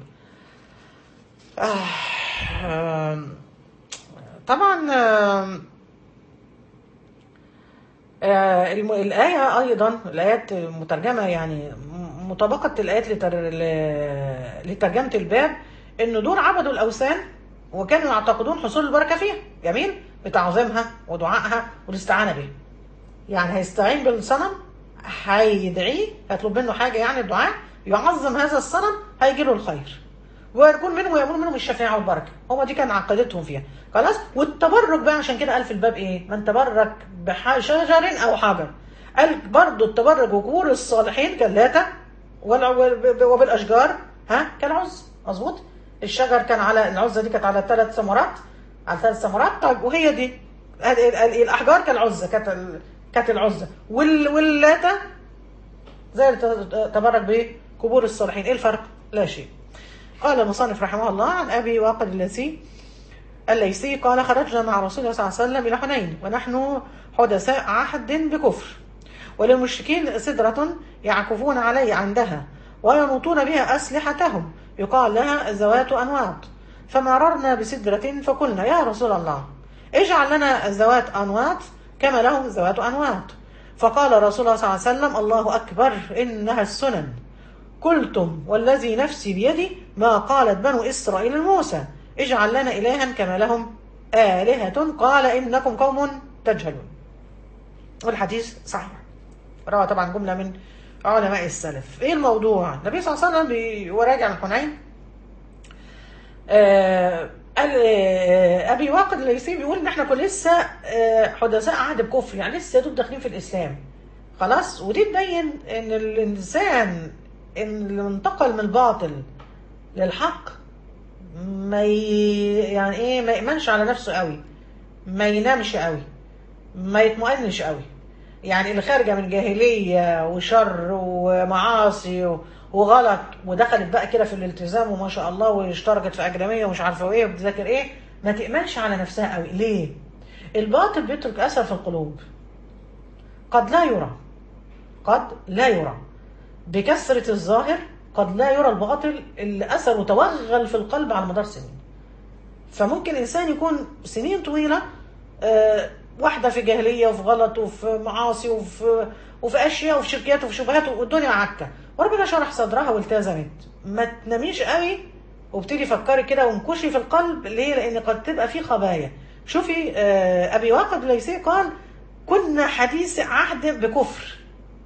آه طبعا آه آه الآية أيضا، الآيات مترجمة يعني مطابقة الآيات لتر... لترجمة الباب، إن دول عبدوا الأوثان وكانوا يعتقدون حصول البركة فيها، جميل، بتعظيمها ودعائها والاستعانة بها. يعني هيستعين بالصنم، هيدعيه، هيطلب منه حاجة، يعني الدعاء يعظم هذا الصنم، هيجي له الخير ويكون منه ويأمر منهم الشفاعة والبركة. هو دي كان عقيدتهم فيها. خلاص. والتبرك بقى عشان كده قال في الباب ايه؟ من تبرك بشجر او حجر. قال برضه التبرك وقبور الصالحين كاللاتة وبالاشجار ها كالعز. مظبوط. الشجر كان على العزة دي كانت على ثلاث ثمرات، على ثلاث ثمرات. طيب وهي دي الاحجار كالعزة، كانت كانت العزة واللاتة زي تبرك بقبور الصالحين. ايه الفرق؟ لا شيء. قال المصنف رحمه الله عن أبي واقد الليثي الليثي قال خرجنا مع رسول الله صلى الله عليه وسلم إلى حنين ونحن حدثاء عهد بكفر، وللمشركين سدرة يعكفون علي عندها وينوطون بها أسلحتهم يقال لها ذوات أنواط، فمررنا بسدرة فقلنا يا رسول الله اجعل لنا ذوات أنواط كما لهم ذوات أنواط. فقال رسول الله صلى الله عليه وسلم الله أكبر إنها السنن. قلتم والذي نفسي بيدي ما قالت بنو إسرائيل لموسى اجعل لنا إلها كما لهم آلهة قال إنكم قوم تجهلون. والحديث صحيح، روى طبعا جملة من علماء السلف. ايه الموضوع؟ النبي صلى الله عليه وسلم وراجع من حنين آه أبي واقد الليثي بيقول إن احنا كنا لسه آه حدثاء عهد بكفر، يعني لسه دوب داخلين في الإسلام. خلاص. ودي تبين إن الإنسان اللي انتقل من الباطل للحق ما ي... يعني ايه ما يأمنش على نفسه قوي، ما ينامش قوي، ما يطمئنش قوي. يعني اللي خارجه من جاهليه وشر ومعاصي وغلط ودخلت بقى كده في الالتزام وما شاء الله واشتركت في اجنبيه ومش عارفه ايه وبتذاكر ايه، ما تأمنش على نفسها قوي. ليه؟ الباطل بيترك اثر في القلوب قد لا يرى، قد لا يرى بكثرة الظاهر، قد لا يرى الباطل اللي أثره توغل في القلب على مدار سنين. فممكن إنسان يكون سنين طويلة آه واحدة في جاهلية وفي غلط وفي معاصي وفي, وفي أشياء وفي شركيات وفي شبهات والدنيا عكة، وربنا شرح صدرها والتزمت. ما تناميش قوي وابتدي فكري كده وانكشي في القلب. ليه؟ لأن قد تبقى فيه خبايا. شوفي آه أبي واقد الليثي قال كنا حديث عهد بكفر.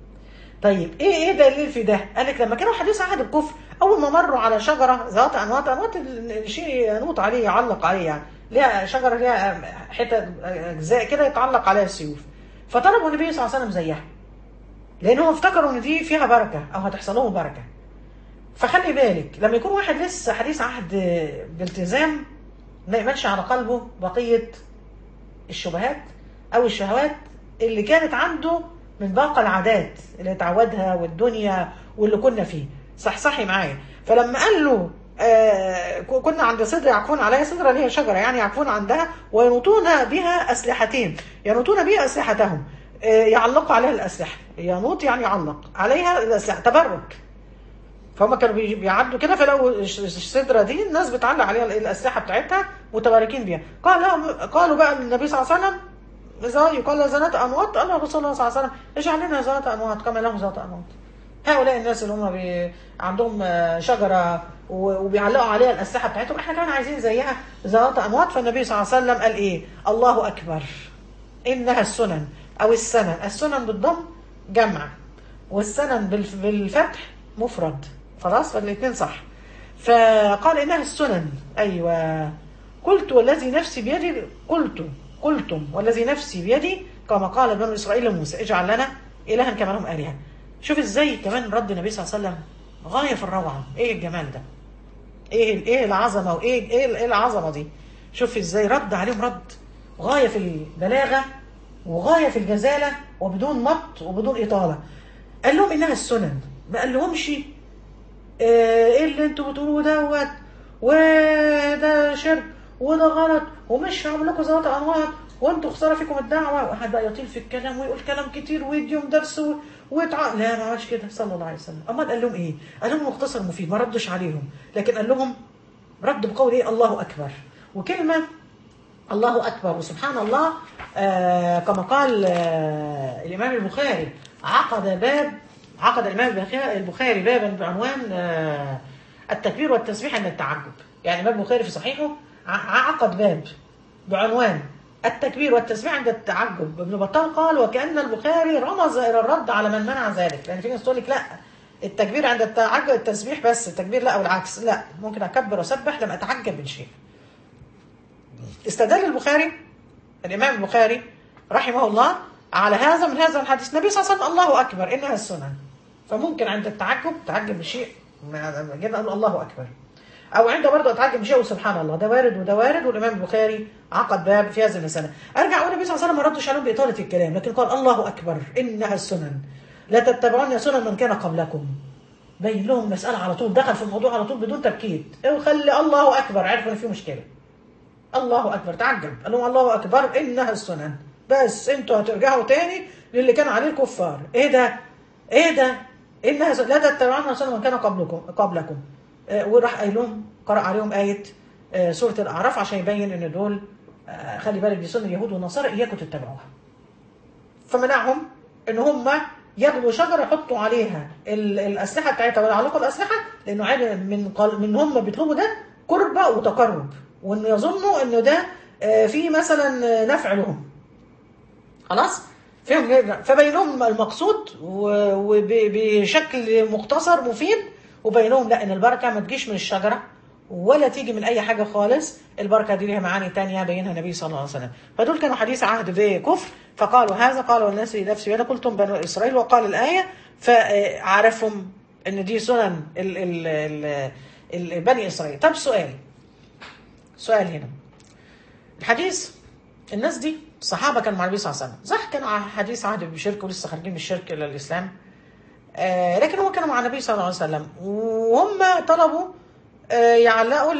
طيب ايه ايه دليل في ده؟ قال لك لما كانوا حديث عهد الكفر اول ما مروا على شجره ذات انواط، انواط شيء ينوط عليه يعلق عليه، يعني ليها شجره ليها حته اجزاء كده يتعلق عليها السيوف، فطلبوا النبي صلى الله عليه وسلم زيها لانهم افتكروا ان دي فيها بركه او هتحصل لهم بركه. فخلي بالك لما يكون واحد لسه حديث عهد بالتزام ما يقبلش على قلبه بقيه الشبهات او الشهوات اللي كانت عنده من باقي العادات اللي اتعودها والدنيا واللي كنا فيه. صحصحي معايا. فلما قال له آه كنا عند صدر يعكفون عليها، صدر اللي هي شجره يعني يعكفون عندها وينوطون بها اسلحتين، ينوطون بها اسلحتهم آه يعلقوا عليها الاسلحه، ينوط يعني يعلق عليها الاسلحه تبرك. فهم كانوا بيعدوا كده فلو الصدره دي الناس بتعلق عليها الاسلحه بتاعتها متباركين بيها. قال لهم قالوا بقى للنبي صلى الله عليه وسلم إذا يقال ذات أنواط، قال رسول الله صلى الله عليه وسلم اجعل لنا ذات أنواط كما لهم ذات أنواط. هؤلاء الناس اللي هم بي... عندهم شجرة وبيعلقوا عليها الأسلحة بتاعتهم احنا كمان عايزين زيها ذات أنواط. فالنبي صلى الله عليه وسلم قال ايه؟ الله أكبر إنها السنن أو السنن. السنن بالضم جمع والسنن بالفتح مفرد. خلاص فالاثنين صح. فقال إنها السنن. أيوة. قلت والذي نفسي بيدي قلت قلتم والذي نفسي بيدي كما قال بنو إسرائيل لموسى اجعل لنا إلها كما لهم آلهة. شوف ازاي كمان رد النبي صلى الله عليه وسلم غاية في الروعة. ايه الجمال ده، ايه ايه العظمة وايه ايه ايه العظمة دي. شوف ازاي رد عليهم رد غاية في البلاغة وغاية في الجزالة وبدون مط وبدون إطالة. قال لهم إنها السنن، ما قال لهمش ايه اللي انتوا بتقولوه دوت وده شرك وده غلط ومش هعمل لكم ذوات انواط وانتوا خساره فيكم الدعوه، واحد بقى يطيل في الكلام ويقول كلام كتير ويديهم درس و- ويتع لا ما عملش كده صلى الله عليه وسلم. امال قال لهم ايه؟ قال لهم مختصر مفيد، ما ردش عليهم، لكن قال لهم رد بقول ايه؟ الله اكبر. وكلمه الله أكبر وسبحان الله، آه كما قال آه الإمام البخاري، عقد باب عقد الإمام البخاري بابا بعنوان آه التكبير والتسبيح عند التعجب. يعني الإمام البخاري في صحيحه ع- عقد باب بعنوان التكبير والتسبيح عند التعجب. ابن بطال قال وكأن البخاري رمز إلى الرد على من منع ذلك، لأن في ناس تقول لك لا التكبير عند التعجب التسبيح بس، التكبير لا، أو العكس، لا ممكن أكبر وأسبح لما أتعجب من شيء. استدل البخاري الإمام البخاري رحمه الله على هذا من هذا الحديث، النبي صلى الله عليه وسلم الله أكبر إنها السنن، فممكن عند التعجب تعجب بشيء جدا أقول الله أكبر، أو عند برضه أتعجب بشيء وسبحان الله، ده وارد وده وارد. والإمام البخاري عقد باب في هذه المسألة. أرجع أقول النبي صلى الله عليه وسلم ما ردش عليهم بإطالة الكلام، لكن قال الله أكبر إنها السنن لا تتبعون سنن من كان قبلكم. بين لهم المسألة على طول، دخل في الموضوع على طول بدون تبكيت، وخلي الله أكبر، عرفوا إن في مشكلة. الله اكبر تعجب، قال لهم الله اكبر انها السنن، بس انتوا هترجعوا تاني للي كان عليه الكفار. ايه ده ايه ده انها سنن لا تتبعون سنن من كان قبلكم قبلكم آه وراح قايل لهم، قرأ عليهم آية آه سورة الأعراف عشان يبين ان دول آه خلي بالك دي سنة اليهود والنصارى اياكم تتبعوها. فمنعهم ان هم ياخدوا شجره يحطوا عليها ال- الاسلحه بتاعتها ولا علقوا الاسلحه، لانه عادي من قل... من هم بيطلبوا ده قربة وتقرب، وان يظنوا انه ده آه، في مثلا آه، نفع لهم. خلاص فهم، فبينهم المقصود و- وبشكل مختصر مفيد، وبينهم لا ان البركه ما تجيش من الشجره ولا تيجي من اي حاجه خالص، البركه دي ليها معاني تانية بينها النبي صلى الله عليه وسلم. فدول كانوا حديث عهد بكفر، فقالوا هذا، قالوا الناس نفسي بيده قلتم بنو اسرائيل، وقال الايه فعرفهم ان دي سنن ال ال ال ال بني اسرائيل. طب سؤال سؤال هنا، الحديث الناس دي الصحابه كانوا مع النبي صلى الله عليه وسلم، صح كانوا حديث عهد بالشرك ولسه خارجين من الشرك الى الاسلام، آه لكن هم كانوا مع النبي صلى الله عليه وسلم، وهم طلبوا آه يعلقوا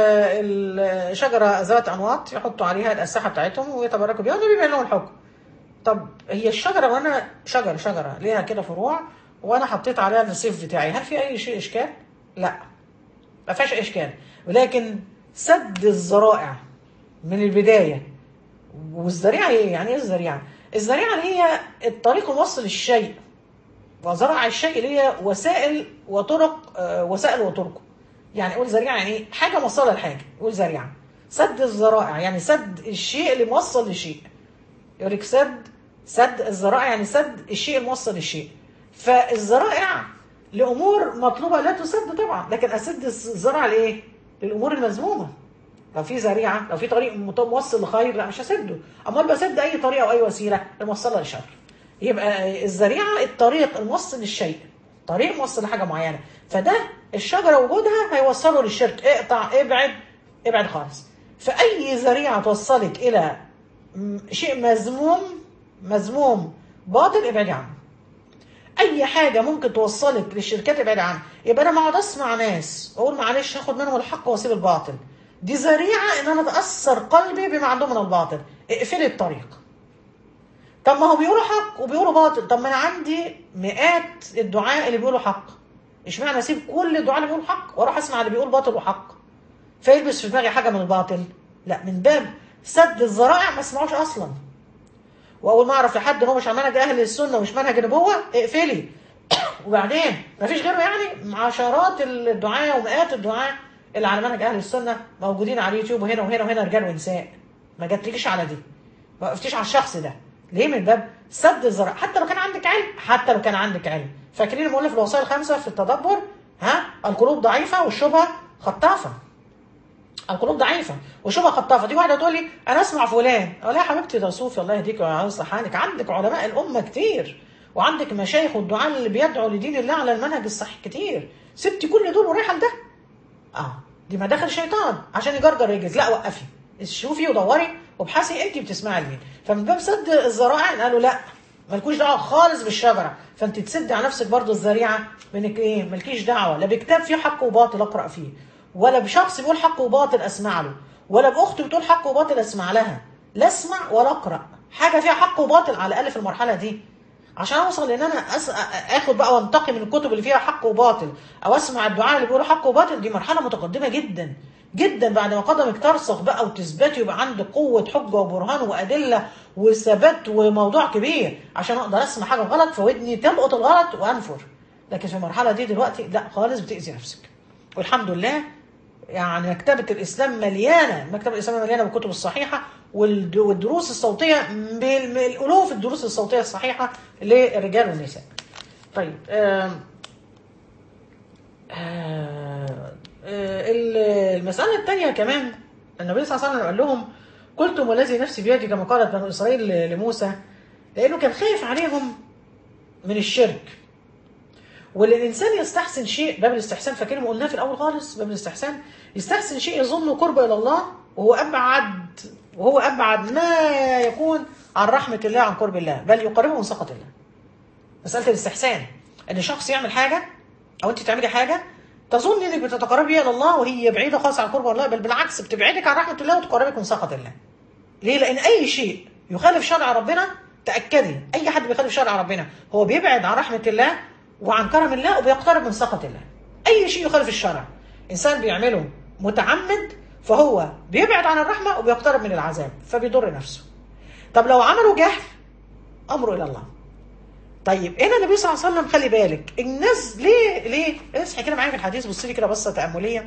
الشجره ذات انواط يحطوا عليها الاسلحه بتاعتهم ويتبركوا بيها، والنبي بيبين لهم الحكم. طب هي الشجره، وانا شجره شجره ليها كده فروع وانا حطيت عليها السيف بتاعي، هل في اي شيء اشكال؟ لا ما فيهاش اشكال، ولكن سد الذرائع من البدايه. والذريعه ايه؟ يعني ايه الذريعه؟ الذريعه هي الطريق الموصل للشيء، وزرع الشيء اللي هي وسائل وطرق، آه وسائل وطرق. يعني قول ذريعه يعني ايه؟ حاجه موصله لحاجه، قول ذريعه. سد الذرائع يعني سد الشيء اللي موصل لشيء. يقول لك سد سد الذرائع يعني سد الشيء الموصل للشيء. فالذرائع لامور مطلوبه لا تسد طبعا، لكن اسد الذرائع لايه؟ للامور المذمومه. لو في ذريعه، لو في طريق موصل لخير، لا مش هسده، امال بسد اي طريقه او اي وسيله الموصله للشر. يبقى الذريعه الطريق الموصل للشيء، طريق موصل لحاجه معينه، فده الشجره وجودها هيوصله للشرك، اقطع ابعد ابعد خالص. فاي ذريعه توصلك الى شيء مذموم مذموم باطل ابعدي عنه. اي حاجه ممكن توصلك للشركات ابعدي عنها. يبقى انا ما اقعد اسمع ناس اقول معلش هاخد منهم الحق واسيب الباطل، دي ذريعه ان انا اتاثر قلبي بما عندهم من الباطل، اقفلي الطريق. طب ما هو بيقولوا حق وبيقولوا باطل، طب ما انا عندي مئات الدعاء اللي بيقولوا حق، اشمعنى اسيب كل الدعاء اللي بيقولوا حق واروح اسمع اللي بيقول باطل وحق فيلبس في دماغي حاجه من الباطل؟ لا، من باب سد الذرائع ما اسمعوش اصلا. واول ما اعرف لحد ان هو مش على منهج اهل السنه ومش منهج النبوه اقفلي. وبعدين ما فيش غيره، يعني عشرات الدعاء ومئات الدعاء اللي على منهج اهل السنه موجودين على اليوتيوب وهنا وهنا وهنا، رجال ونساء. ما جاتليش على دي، ما وقفتيش على الشخص ده ليه؟ من باب سد الذرائع. حتى لو كان عندك علم، حتى لو كان عندك علم، فاكرين المؤلف الوصايا الخمسه في التدبر؟ ها، القلوب ضعيفه والشبهه خطافه. القلوب ضعيفه وشبهه خطافه. دي واحده تقول لي انا اسمع فلان، اقول لها يا حبيبتي ده صوفي الله يهديك ويصلح حالك، عندك علماء الامه كتير، وعندك مشايخ والدعاء اللي بيدعوا لدين الله على المنهج الصحيح كتير، سبتي كل دول ورايحه لده؟ اه دي مداخل شيطان عشان يجرجر يجز. لا وقفي، شوفي ودوري وابحثي انت بتسمعي لمين. فمن باب سد الذرائع قالوا لا مالكوش دعوه خالص بالشجره، فانت تسد على نفسك برضو الذريعه منك ايه؟ مالكيش دعوه لا بكتاب فيه حق وباطل اقرا فيه، ولا بشخص بيقول حق وباطل اسمع له، ولا باخت بتقول حق وباطل اسمع لها. لا اسمع ولا اقرا حاجه فيها حق وباطل على الاقل في المرحله دي، عشان اوصل ان انا أس... اخد بقى وانتقي من الكتب اللي فيها حق وباطل، او اسمع الدعاء اللي بيقولوا حق وباطل. دي مرحله متقدمه جدا جدا، بعد ما قدمك ترسخ بقى وتثبتي ويبقى عندك قوه حجه وبرهان وادله وثبات وموضوع كبير، عشان اقدر اسمع حاجه غلط فودني تلقط الغلط وانفر. لكن في المرحله دي دلوقتي لا خالص، بتاذي نفسك. والحمد لله يعني مكتبه الاسلام مليانه، مكتبه الاسلام مليانه بالكتب الصحيحه والدروس الصوتيه، بالالوف الدروس الصوتيه الصحيحه للرجال والنساء. طيب آم آم المساله الثانيه كمان، النبي صلى الله عليه وسلم قال لهم قلتم والذي نفسي بيدي كما قالت بنو اسرائيل لموسى، لانه كان خايف عليهم من الشرك. والإنسان يستحسن شيء، باب الاستحسان فاكرين قلناه في الأول خالص، باب الاستحسان يستحسن شيء يظنه قرب إلى الله، وهو أبعد وهو أبعد ما يكون عن رحمة الله عن قرب الله، بل يقربه من سخط الله. مسألة الاستحسان إن شخص يعمل حاجة أو أنت تعملي حاجة تظن إنك بتتقربي إلى الله وهي بعيدة خالص عن قرب الله، بل بالعكس بتبعدك عن رحمة الله وتقربك من سخط الله. ليه؟ لأن أي شيء يخالف شرع ربنا تأكدي، أي حد بيخالف شرع ربنا هو بيبعد عن رحمة الله وعن كرم الله وبيقترب من سخط الله. اي شيء يخالف الشرع انسان بيعمله متعمد فهو بيبعد عن الرحمه وبيقترب من العذاب فبيضر نفسه. طب لو عمله جهل امره الى الله. طيب هنا النبي صلى الله عليه وسلم خلي بالك الناس ليه ليه اصحي كده معايا في الحديث، بصي لي كده بصه تامليه.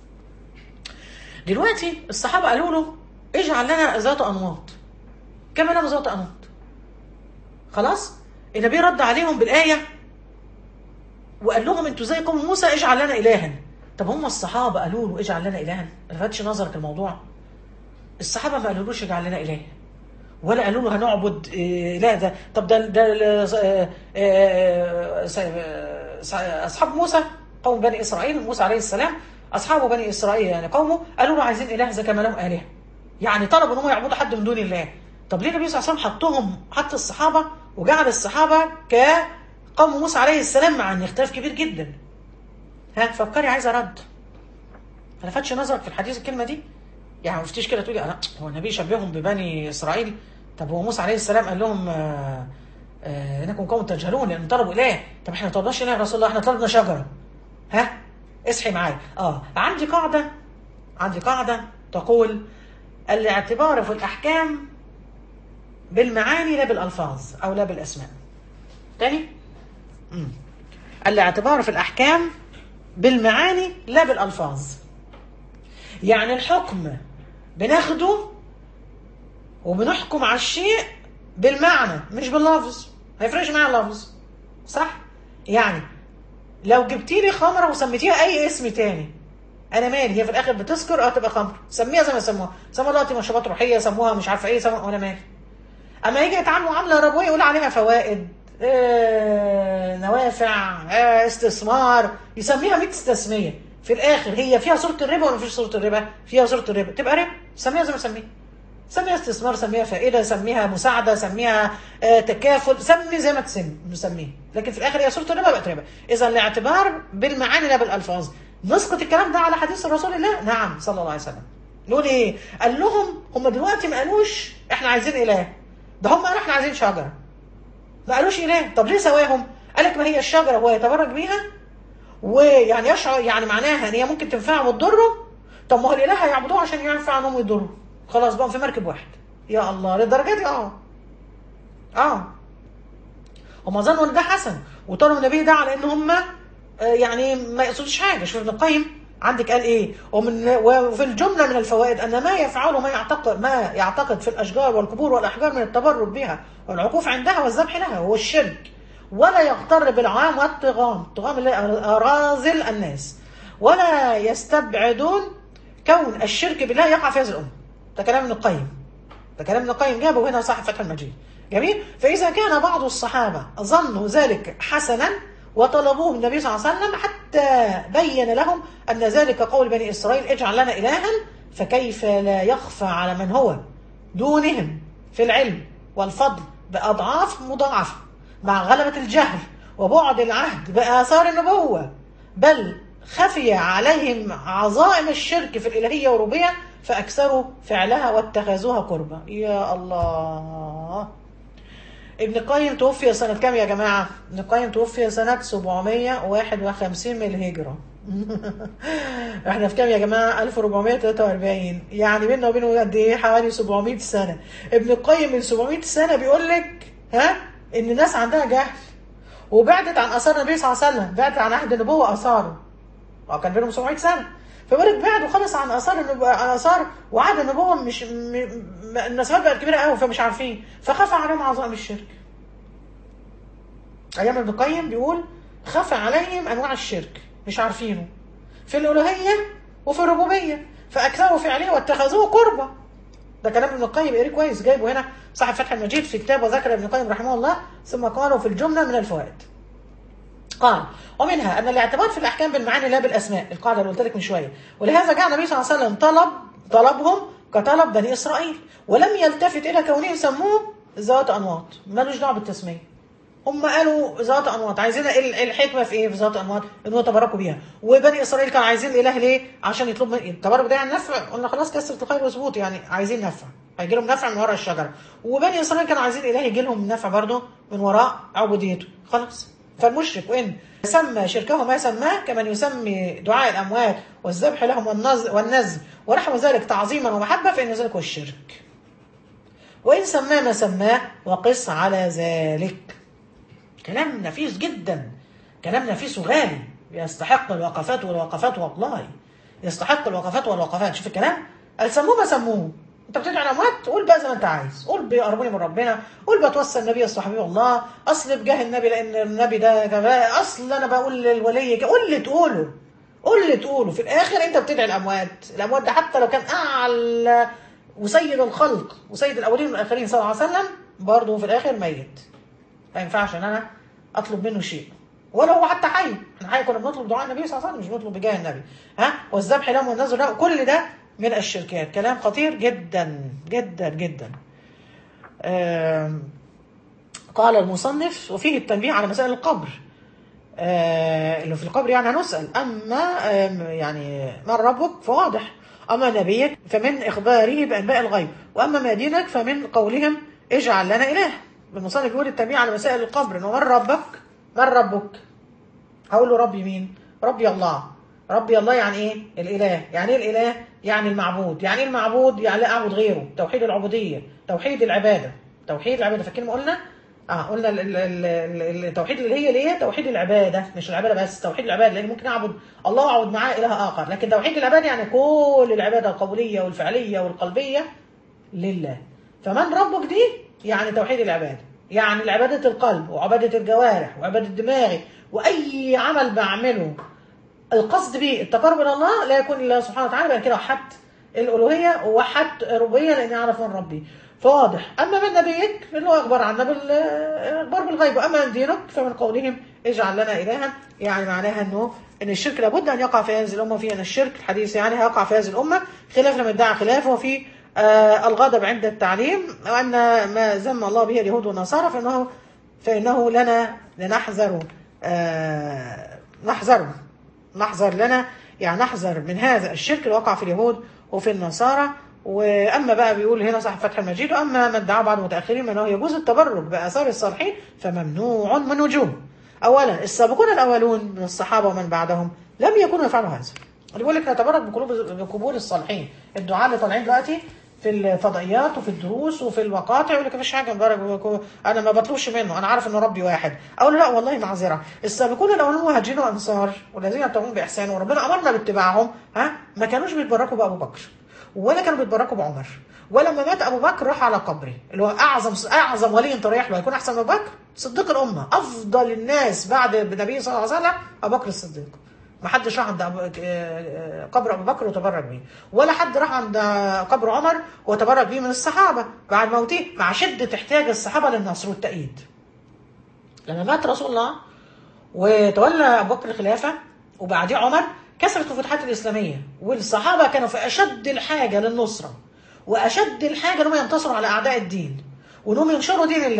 دلوقتي الصحابه قالوا له اجعل لنا ذات انواط كما لنا ذات انواط. خلاص النبي رد عليهم بالايه وقال لهم انتوا زي قوم موسى اجعل لنا الها. طب هم الصحابه قالوا له اجعل لنا الها؟ ما لفتش نظرك الموضوع؟ الصحابه ما قالولوش اجعل لنا اله، ولا قالوا له هنعبد اله ده. طب ده ده اصحاب موسى قوم بني اسرائيل، موسى عليه السلام اصحاب بني اسرائيل يعني قومه قالوا له عايزين اله زي كما لهم الهه، يعني طلبوا ان هم يعبدوا حد من دون الله. طب ليه النبي صلى الله عليه وسلم حطهم حط الصحابه وجعل الصحابه ك قوم موسى عليه السلام مع ان اختلاف كبير جدا؟ ها فكري عايزه رد. ما لفتش نظرك في الحديث الكلمه دي؟ يعني ما شفتيش كده تقولي انا هو النبي شبههم ببني اسرائيل؟ طب هو موسى عليه السلام قال لهم آآ آآ انكم قوم تجهلون لان طلبوا اله. طب احنا ما طلبناش اله يا رسول الله، احنا طلبنا شجره. ها اصحي معايا. اه عندي قاعده عندي قاعده تقول الاعتبار في الاحكام بالمعاني لا بالالفاظ او لا بالاسماء. تاني امم الاعتبار في الاحكام بالمعاني لا بالالفاظ. يعني الحكم بناخده وبنحكم على الشيء بالمعنى مش باللفظ، ما يفرقش معايا اللفظ. صح؟ يعني لو جبتي لي خمره وسميتيها اي اسم تاني انا مالي، هي في الاخر بتسكر اه تبقى خمر، سميها زي ما سموها، سموها دلوقتي مشروبات روحيه، سموها مش عارفه ايه، سموها وانا مالي. اما يجي يتعاملوا معامله ربويه يقول عليها فوائد آه، نوافع آه، استثمار، يسميها مية تسميه، في الاخر هي فيها صوره الربا ولا مفيش صوره الربا؟ فيها صوره الربا، تبقى ربا، سميها زي ما سميها، سميها استثمار، سميها فائده، سميها مساعده، سميها آه، تكافل، سمي زي ما تسمي نسميها، لكن في الاخر هي صوره الربا بقت ربا. اذا الاعتبار بالمعاني لا بالالفاظ. نسقط الكلام ده على حديث رسول الله؟ نعم صلى الله عليه وسلم. نقول ايه؟ قال لهم هم دلوقتي ما قالوش احنا عايزين اله، ده هم قالوا احنا عايزين شجره، ما قالوش اله. طب ليه سواهم؟ قالك ما هي الشجره هو يتبرك بيها ويعني يشعر، يعني معناها ان هي ممكن تنفعه وتضره. طب ما هو الاله هيعبدوه عشان ينفع عنهم ويضروا، خلاص بقى في مركب واحد. يا الله للدرجه دي؟ اه اه هم ظنوا ان ده حسن وطلبوا النبي ده على ان هم آه يعني ما يقصدوش حاجه. شوف ابن القيم عندك قال ايه؟ ومن وفي الجمله من الفوائد ان ما يفعله ما يعتقد ما يعتقد في الاشجار والقبور والاحجار من التبرك بها والعكوف عندها والذبح لها وهو الشرك، ولا يغتر بالعام والطغام، الطغام اللي اراذل الناس، ولا يستبعدون كون الشرك بالله يقع في هذه الامه. ده كلام ابن القيم، ده كلام ابن القيم جابه هنا صاحب فتح المجيد. جميل. فاذا كان بعض الصحابه ظنوا ذلك حسنا وطلبوه من النبي صلى الله عليه وسلم حتى بين لهم أن ذلك قول بني إسرائيل اجعل لنا إلها، فكيف لا يخفى على من هو دونهم في العلم والفضل بأضعاف مضاعفة مع غلبة الجهل وبعد العهد بآثار النبوة، بل خفي عليهم عظائم الشرك في الإلهية والربوبية، فأكثروا فعلها واتخذوها قربة. يا الله. ابن القيم توفي سنة كام يا جماعة؟ ابن القيم توفي سنة سبعمية وواحد وخمسين من الهجرة. احنا في كام يا جماعة؟ ألف وأربعمية وتلاتة وأربعين، يعني بيننا وبينه قد ايه؟ حوالي سبعمية سنة. ابن القيم من سبعمية سنة بيقول لك ها ان الناس عندها جهل وبعدت عن اثار النبي صلى الله عليه وسلم، بعدت عن عهد النبوة اثاره، وكان بينهم سبعمية سنة. فبيقول لك بعدوا خالص عن اثار النبوة، عن اثار وعهد النبوة، مش م... م... المسافات بقت كبيرة قوي فمش عارفين، فخفى عليهم عظائم الشرك. ايام ابن القيم بيقول خفى عليهم انواع الشرك مش عارفينه في الالوهيه وفي الربوبيه، فاكثروا فعله واتخذوه قربا. ده كلام ابن القيم، اقريه كويس، جايبه هنا صاحب فتح المجيد في كتاب وذكر ابن القيم رحمه الله، ثم قالوا في الجمله من الفوائد. قال ومنها ان الاعتبار في الاحكام بالمعاني لا بالاسماء، القاعده اللي قلت لك من شويه، ولهذا جاء النبي صلى الله عليه وسلم طلب طلبهم كطلب بني اسرائيل، ولم يلتفت الى كونهم سموه ذوات انواط، مالوش دعوه بالتسميه. هم قالوا ذات انواط، عايزين الحكمه في ايه في ذات انواط؟ ان هو تبركوا بيها. وبني اسرائيل كانوا عايزين الاله ليه؟ عشان يطلبوا التبرك ده يعني نفع، قلنا خلاص كسرة الخير وثبوت، يعني عايزين نفع، هيجي لهم نفع من وراء الشجره. وبني اسرائيل كانوا عايزين الاله يجي لهم نفع برضه من وراء عبوديته، خلاص. فالمشرك وان سمى شركه ما سماه، كمن يسمي دعاء الاموات والذبح لهم والنذر ونحو ذلك تعظيما ومحبه، فان ذلك هو الشرك. وان سماه ما سماه وقس على ذلك. كلام نفيس جدا، كلام نفيس وغالي، يستحق الوقفات والوقفات، والله يستحق الوقفات والوقفات. شوف الكلام، قال سموه ما سموه. انت بتدعي الاموات، قول بقى زي ما انت عايز، قول بيقربوني من ربنا، قول بتوسل النبي الصحابي والله، اصل بجاه النبي لان النبي ده كذا، اصل انا بقول للولي، قول اللي تقوله، قول اللي تقوله. في الاخر انت بتدعي الاموات، الاموات ده حتى لو كان اعلى وسيد الخلق وسيد الاولين والاخرين صلى الله عليه وسلم، برضه في الاخر ميت. ما ينفعش ان انا اطلب منه شيء ولا هو حتى حي. احنا حي كنا بنطلب دعاء النبي صلى الله عليه وسلم، مش بنطلب بجاه النبي. ها والذبح لهم والنذر لهم، كل ده من الشركات. كلام خطير جدا جدا جدا. قال المصنف وفيه التنبيه على مسائل القبر، اللي في القبر يعني هنسأل. اما يعني من ربك فواضح، اما نبيك فمن اخباره بانباء الغيب، واما ما دينك فمن قولهم اجعل لنا اله. المصنف بيقول التنبيه على مسائل القبر، انه من ربك، من ربك؟ هقول له ربي مين؟ ربي الله. ربي الله يعني ايه؟ الاله. يعني ايه الاله؟ يعني المعبود. يعني ايه المعبود؟ يعني لا اعبد غيره، توحيد العبوديه، توحيد العباده، توحيد العباده. فاكرين ما قلنا؟ اه قلنا التوحيد اللي هي ليه؟ توحيد العباده، مش العباده بس، توحيد العباده، لان ممكن اعبد الله واعبد معاه اله اخر، لكن توحيد العباده يعني كل العباده القوليه والفعليه والقلبيه لله. فمن ربك دي يعني توحيد العباده، يعني عباده القلب وعباده الجوارح وعباده الدماغ، واي عمل بعمله القصد به التقرب الى الله لا يكون الا سبحانه وتعالى، بقى كده وحدت الالوهيه ووحدت الربوبيه، لاني اعرف من ربي. فواضح. اما من نبيك اللي هو اخبر عنا بالاخبار بالغيب، واما من دينك فمن قولهم اجعل لنا الها، يعني معناها انه ان الشرك لابد ان يقع في هذه الامه، في ان الشرك الحديث يعني هيقع في هذه الامه، خلاف لما ادعى خلافه، وفي آه الغضب عند التعليم، وان ما ذم الله به اليهود والنصارى فانه فانه لنا لنحذر آه نحذر نحذر لنا، يعني نحذر من هذا الشرك اللي وقع في اليهود وفي النصارى. واما بقى بيقول هنا صاحب فتح المجيد، واما ما ادعاه بعض المتاخرين انه يجوز التبرك باثار الصالحين فممنوع من وجوه. اولا السابقون الاولون من الصحابه ومن بعدهم لم يكونوا يفعلوا هذا. اللي بيقول لك نتبرك بقلوب بقبور الصالحين، الدعاء اللي طالعين دلوقتي في الفضائيات وفي الدروس وفي المقاطع يقول لك مفيش حاجه مبارك، انا ما بطلبش منه، انا عارف انه ربي واحد. اقول له لا والله معذره، السابقون الاولون مهاجرين وانصار والذين اتبعوهم باحسان وربنا امرنا باتباعهم، ها ما كانوش بيتبركوا بابو بكر ولا كانوا بيتبركوا بعمر، ولما مات ابو بكر راح على قبره اللي هو اعظم اعظم ولي انت رايح له، هيكون احسن من ابو بكر؟ صديق الامه، افضل الناس بعد النبي صلى الله عليه وسلم ابو بكر الصديق. ما حدش راح عند قبر ابو بكر وتبرك بيه، ولا حد راح عند قبر عمر وتبرك بيه من الصحابه بعد موته، مع شده احتياج الصحابه للنصر والتأييد. لما مات رسول الله وتولى ابو بكر الخلافه وبعديه عمر، كثرت الفتوحات الاسلاميه، والصحابه كانوا في اشد الحاجه للنصره واشد الحاجه انهم ينتصروا على اعداء الدين وانهم ينشروا دين الله.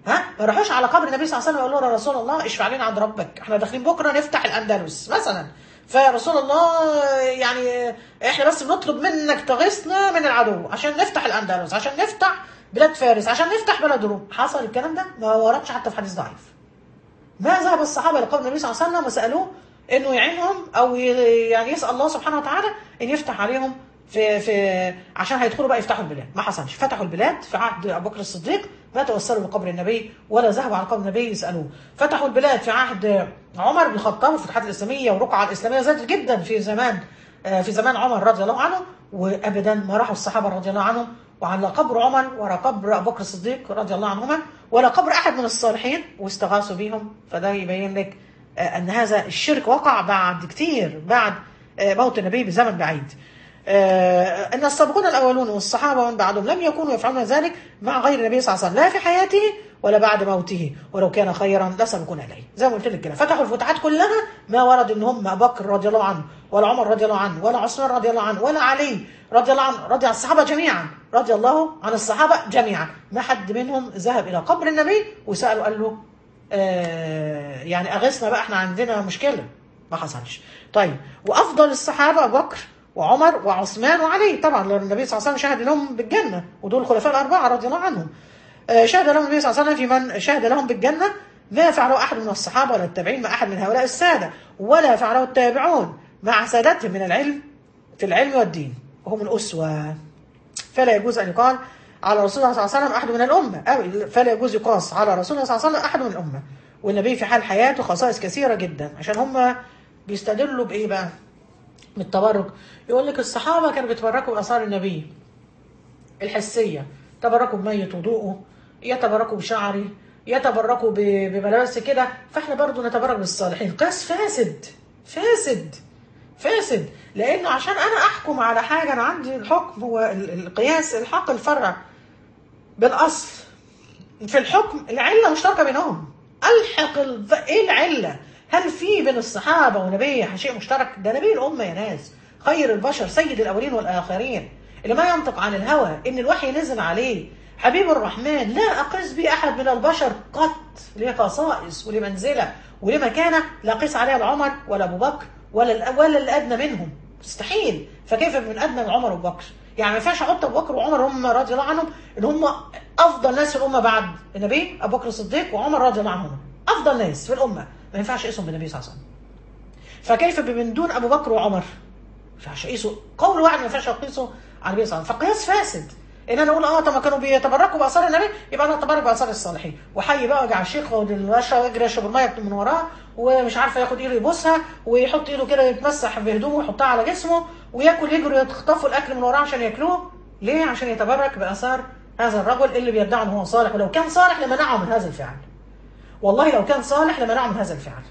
ها ما راحوش على قبر النبي صلى الله عليه وسلم يقولوا له يا رسول الله اشفع لنا عند ربك، احنا داخلين بكره نفتح الاندلس مثلا، فيا رسول الله يعني احنا بس بنطلب منك تغيثنا من العدو عشان نفتح الاندلس، عشان نفتح بلاد فارس، عشان نفتح بلاد روم. حصل الكلام ده؟ ما وردش حتى في حديث ضعيف. ما ذهب الصحابه لقبر النبي صلى الله عليه وسلم وسالوه انه يعينهم او يعني يسال الله سبحانه وتعالى ان يفتح عليهم في في عشان هيدخلوا بقى يفتحوا البلاد. ما حصلش. فتحوا البلاد في عهد ابو بكر الصديق، ما توسلوا لقبر النبي ولا ذهبوا على قبر النبي يسالوه. فتحوا البلاد في عهد عمر بن الخطاب، والفتوحات الاسلاميه والرقعه الاسلاميه زادت جدا في زمان في زمان عمر رضي الله عنه، وابدا ما راحوا الصحابه رضي الله عنهم وعلى قبر عمر ولا قبر ابو بكر الصديق رضي الله عنهما ولا قبر احد من الصالحين واستغاثوا بهم. فده يبين لك ان هذا الشرك وقع بعد كتير، بعد موت النبي بزمن بعيد. ان السابقون الاولون والصحابه ومن بعدهم لم يكونوا يفعلون ذلك مع غير النبي صلى الله عليه وسلم لا في حياته ولا بعد موته، ولو كان خيرا لسبقون اليه. زي ما قلت لك كده، فتحوا الفتوحات كلها، ما ورد ان هم ابو بكر رضي الله عنه ولا عمر رضي الله عنه ولا عثمان رضي الله عنه ولا علي رضي الله عنه، رضي عن الصحابه جميعا، رضي الله عن الصحابه جميعا، ما حد منهم ذهب الى قبر النبي وساله قال له آه يعني اغثنا بقى احنا عندنا مشكله. ما حصلش. طيب، وافضل الصحابه ابو بكر وعمر وعثمان وعلي طبعا، لان النبي صلى الله عليه وسلم شهد لهم بالجنه، ودول الخلفاء الاربعه رضي الله عنهم. شهد لهم النبي صلى الله عليه وسلم في من شهد لهم بالجنه ما فعله احد من الصحابه ولا التابعين مع احد من هؤلاء الساده، ولا فعله التابعون مع سادتهم من العلم في العلم والدين، وهم الاسوه. فلا يجوز ان يقال على رسول الله صلى الله عليه وسلم احد من الامه، أو فلا يجوز يقاس على رسول الله صلى الله عليه وسلم احد من الامه. والنبي في حال حياته خصائص كثيره جدا، عشان هم بيستدلوا بايه بقى؟ بالتبرك. يقول لك الصحابه كانوا بيتبركوا باثار النبي الحسيه، تبركوا بميت وضوءه، يتبركوا بشعري، يتبركوا بملابس كده، فاحنا برضو نتبرك بالصالحين. قياس فاسد فاسد فاسد، لانه عشان انا احكم على حاجه انا عندي الحكم هو القياس الحق الفرع بالاصل في الحكم، العله مشتركه بينهم. الحق الف... ايه العله؟ هل في بين الصحابه والنبي شيء مشترك؟ ده نبي الامه يا ناس، خير البشر، سيد الاولين والاخرين، اللي ما ينطق عن الهوى، ان الوحي نزل عليه، حبيب الرحمن، لا اقيس به احد من البشر قط، ليه خصائص ولمنزله ولمكانه لا اقيس عليها العمر ولا ابو بكر ولا ولا الادنى منهم، مستحيل. فكيف من ادنى من عمر وابو بكر؟ يعني ما ينفعش احط ابو بكر وعمر هم رضي الله عنهم ان هم افضل ناس في الامه بعد النبي، ابو بكر الصديق وعمر رضي الله عنهم افضل ناس في الامه، ما ينفعش اقيسهم بالنبي صلى الله عليه وسلم. فكيف بمن دون ابو بكر وعمر؟ ما ينفعش اقيسه، قول واحد ما ينفعش اقيسه على النبي صلى الله عليه وسلم. فقياس فاسد ان انا اقول اه طب ما كانوا بيتبركوا باثار النبي يبقى انا اتبرك باثار الصالحين، وحي بقى وجع الشيخ والباشا ويجري يشرب الميه من وراه ومش عارفه ياخد ايده يبوسها ويحط ايده كده يتمسح بهدومه ويحطها على جسمه وياكل، يجروا يخطفوا الاكل من وراه عشان ياكلوه. ليه؟ عشان يتبرك باثار هذا الرجل اللي بيدعي ان هو صالح، ولو كان صالح لمنعه من هذا الفعل. والله لو كان صالح لمنعه من هذا الفعل.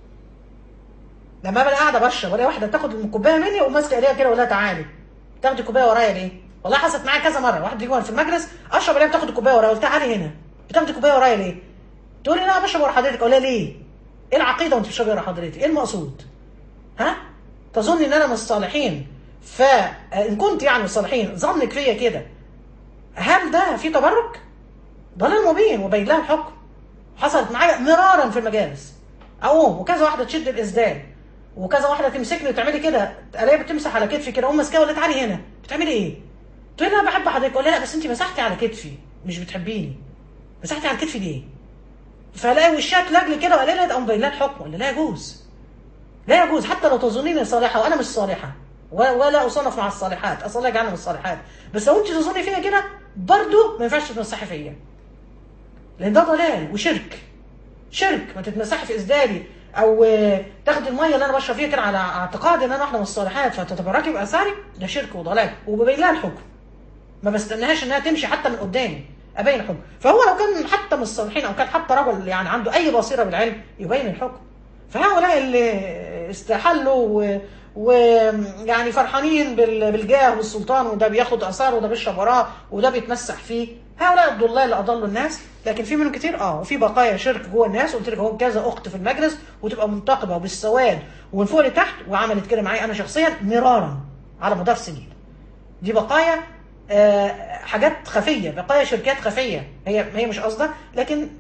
لما ابقى قاعده بشرب ولا واحده تاخد الكوبايه مني وماسكه ايديها كده ولا تعالي تاخدي الكوبايه ورايا ليه؟ والله حصلت معايا كذا مره، واحد يجي في المجلس اشرب الاقيها بتاخد الكوبايه ورايا، قلت تعالي هنا بتاخدي الكوبايه ورايا ليه؟ تقول لي لا بشرب ورا حضرتك، اقول لها ليه؟ ايه العقيده وانت بتشربي ورا حضرتك؟ ايه المقصود؟ ها؟ تظن ان انا من الصالحين، فان كنت يعني من الصالحين ظنك فيا كده، هل ده في تبرك؟ ضلال مبين وبين لها الحكم. حصلت معايا مرارا في المجالس، اقوم وكذا واحده تشد الاسدال وكذا واحده تمسكني وتعملي كده، الاقيها بتمسح على كتفي كده، اقوم ماسكاها ولا تعالي هنا بتعملي ايه؟ تقول لي انا بحب حضرتك، اقول لها لا بس انت مسحتي على كتفي مش بتحبيني، مسحتي على كتفي ليه؟ فلاقي وشها تلجلي كده وقال لها تقوم باين لها الحكم، ولا لا يجوز لا يجوز حتى لو تظنيني صالحه وانا مش صالحه ولا اصنف مع الصالحات، اصل الله يجعلنا من الصالحات، بس لو انت تظني فيا كده برضه ما ينفعش تتمسحي فيا، لان ده ضلال وشرك. شرك ما تتمسحي في اسدالي او تاخدي الميه اللي انا بشرب فيها كده على اعتقاد ان انا واحده من الصالحات فتتبركي باثاري، ده شرك وضلال وببين لها الحكم. ما بستناهاش انها تمشي حتى من قدامي ابين الحكم. فهو لو كان حتى من الصالحين او كان حتى رجل يعني عنده اي بصيره بالعلم يبين الحكم. فهؤلاء اللي استحلوا ويعني فرحانين بالجاه والسلطان، وده بياخد اثار وده بيشرب وراه وده بيتمسح فيه، هؤلاء الضلال اللي اضلوا الناس. لكن في منهم كتير اه وفي بقايا شرك جوه الناس. قلت لك اهو كذا اخت في المجلس وتبقى منتقبه وبالسواد ومن فوق لتحت، وعملت كده معايا انا شخصيا مرارا على مدار سنين. دي بقايا آه حاجات خفيه، بقايا شركات خفيه، هي هي مش قصدها، لكن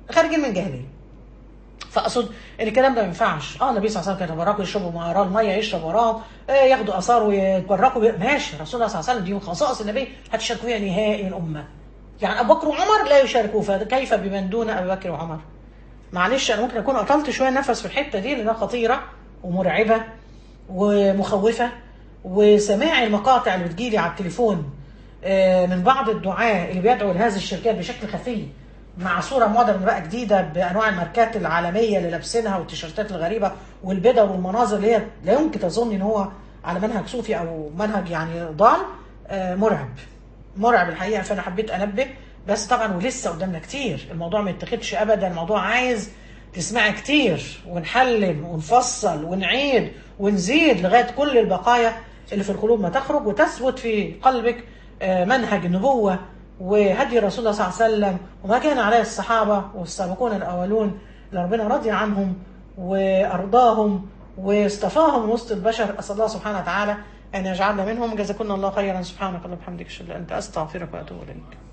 خارجين من جاهليه. فاقصد ان الكلام ده ما ينفعش. اه النبي صلى الله عليه وسلم كان يتبركوا يشربوا ما وراه الميه، يشرب وراهم، آه ياخدوا اثار ويتبركوا بي... ماشي. رسول الله صلى الله عليه وسلم دي من خصائص النبي هتشاركوا فيها نهائي الامه. يعني ابو بكر وعمر لا يشاركوا، فكيف بمن دون ابي بكر وعمر؟ معلش انا ممكن اكون قطلت شويه نفس في الحته دي لانها خطيره ومرعبه ومخوفه. وسماع المقاطع اللي بتجيلي على التليفون من بعض الدعاة اللي بيدعوا لهذه الشركات بشكل خفي، مع صوره مودرن بقى جديده بانواع الماركات العالميه اللي لابسينها والتيشيرتات الغريبه والبدل والمناظر اللي هي لا يمكن تظن ان هو على منهج صوفي او منهج يعني ضال، مرعب مرعب الحقيقه. فانا حبيت انبه بس طبعا، ولسه قدامنا كتير. الموضوع ما يتاخدش ابدا، الموضوع عايز تسمعي كتير ونحلل ونفصل ونعيد ونزيد لغايه كل البقايا اللي في القلوب ما تخرج وتثبت في قلبك منهج النبوه وهدي رسول الله صلى الله عليه وسلم وما كان عليه الصحابه والسابقون الاولون اللي ربنا رضي عنهم وارضاهم واصطفاهم من وسط البشر. اسال الله سبحانه وتعالى ان يجعلنا منهم. جزاكم الله خيرا. سبحانك اللهم وبحمدك اشهد ان لا اله الا انت استغفرك واتوب اليك.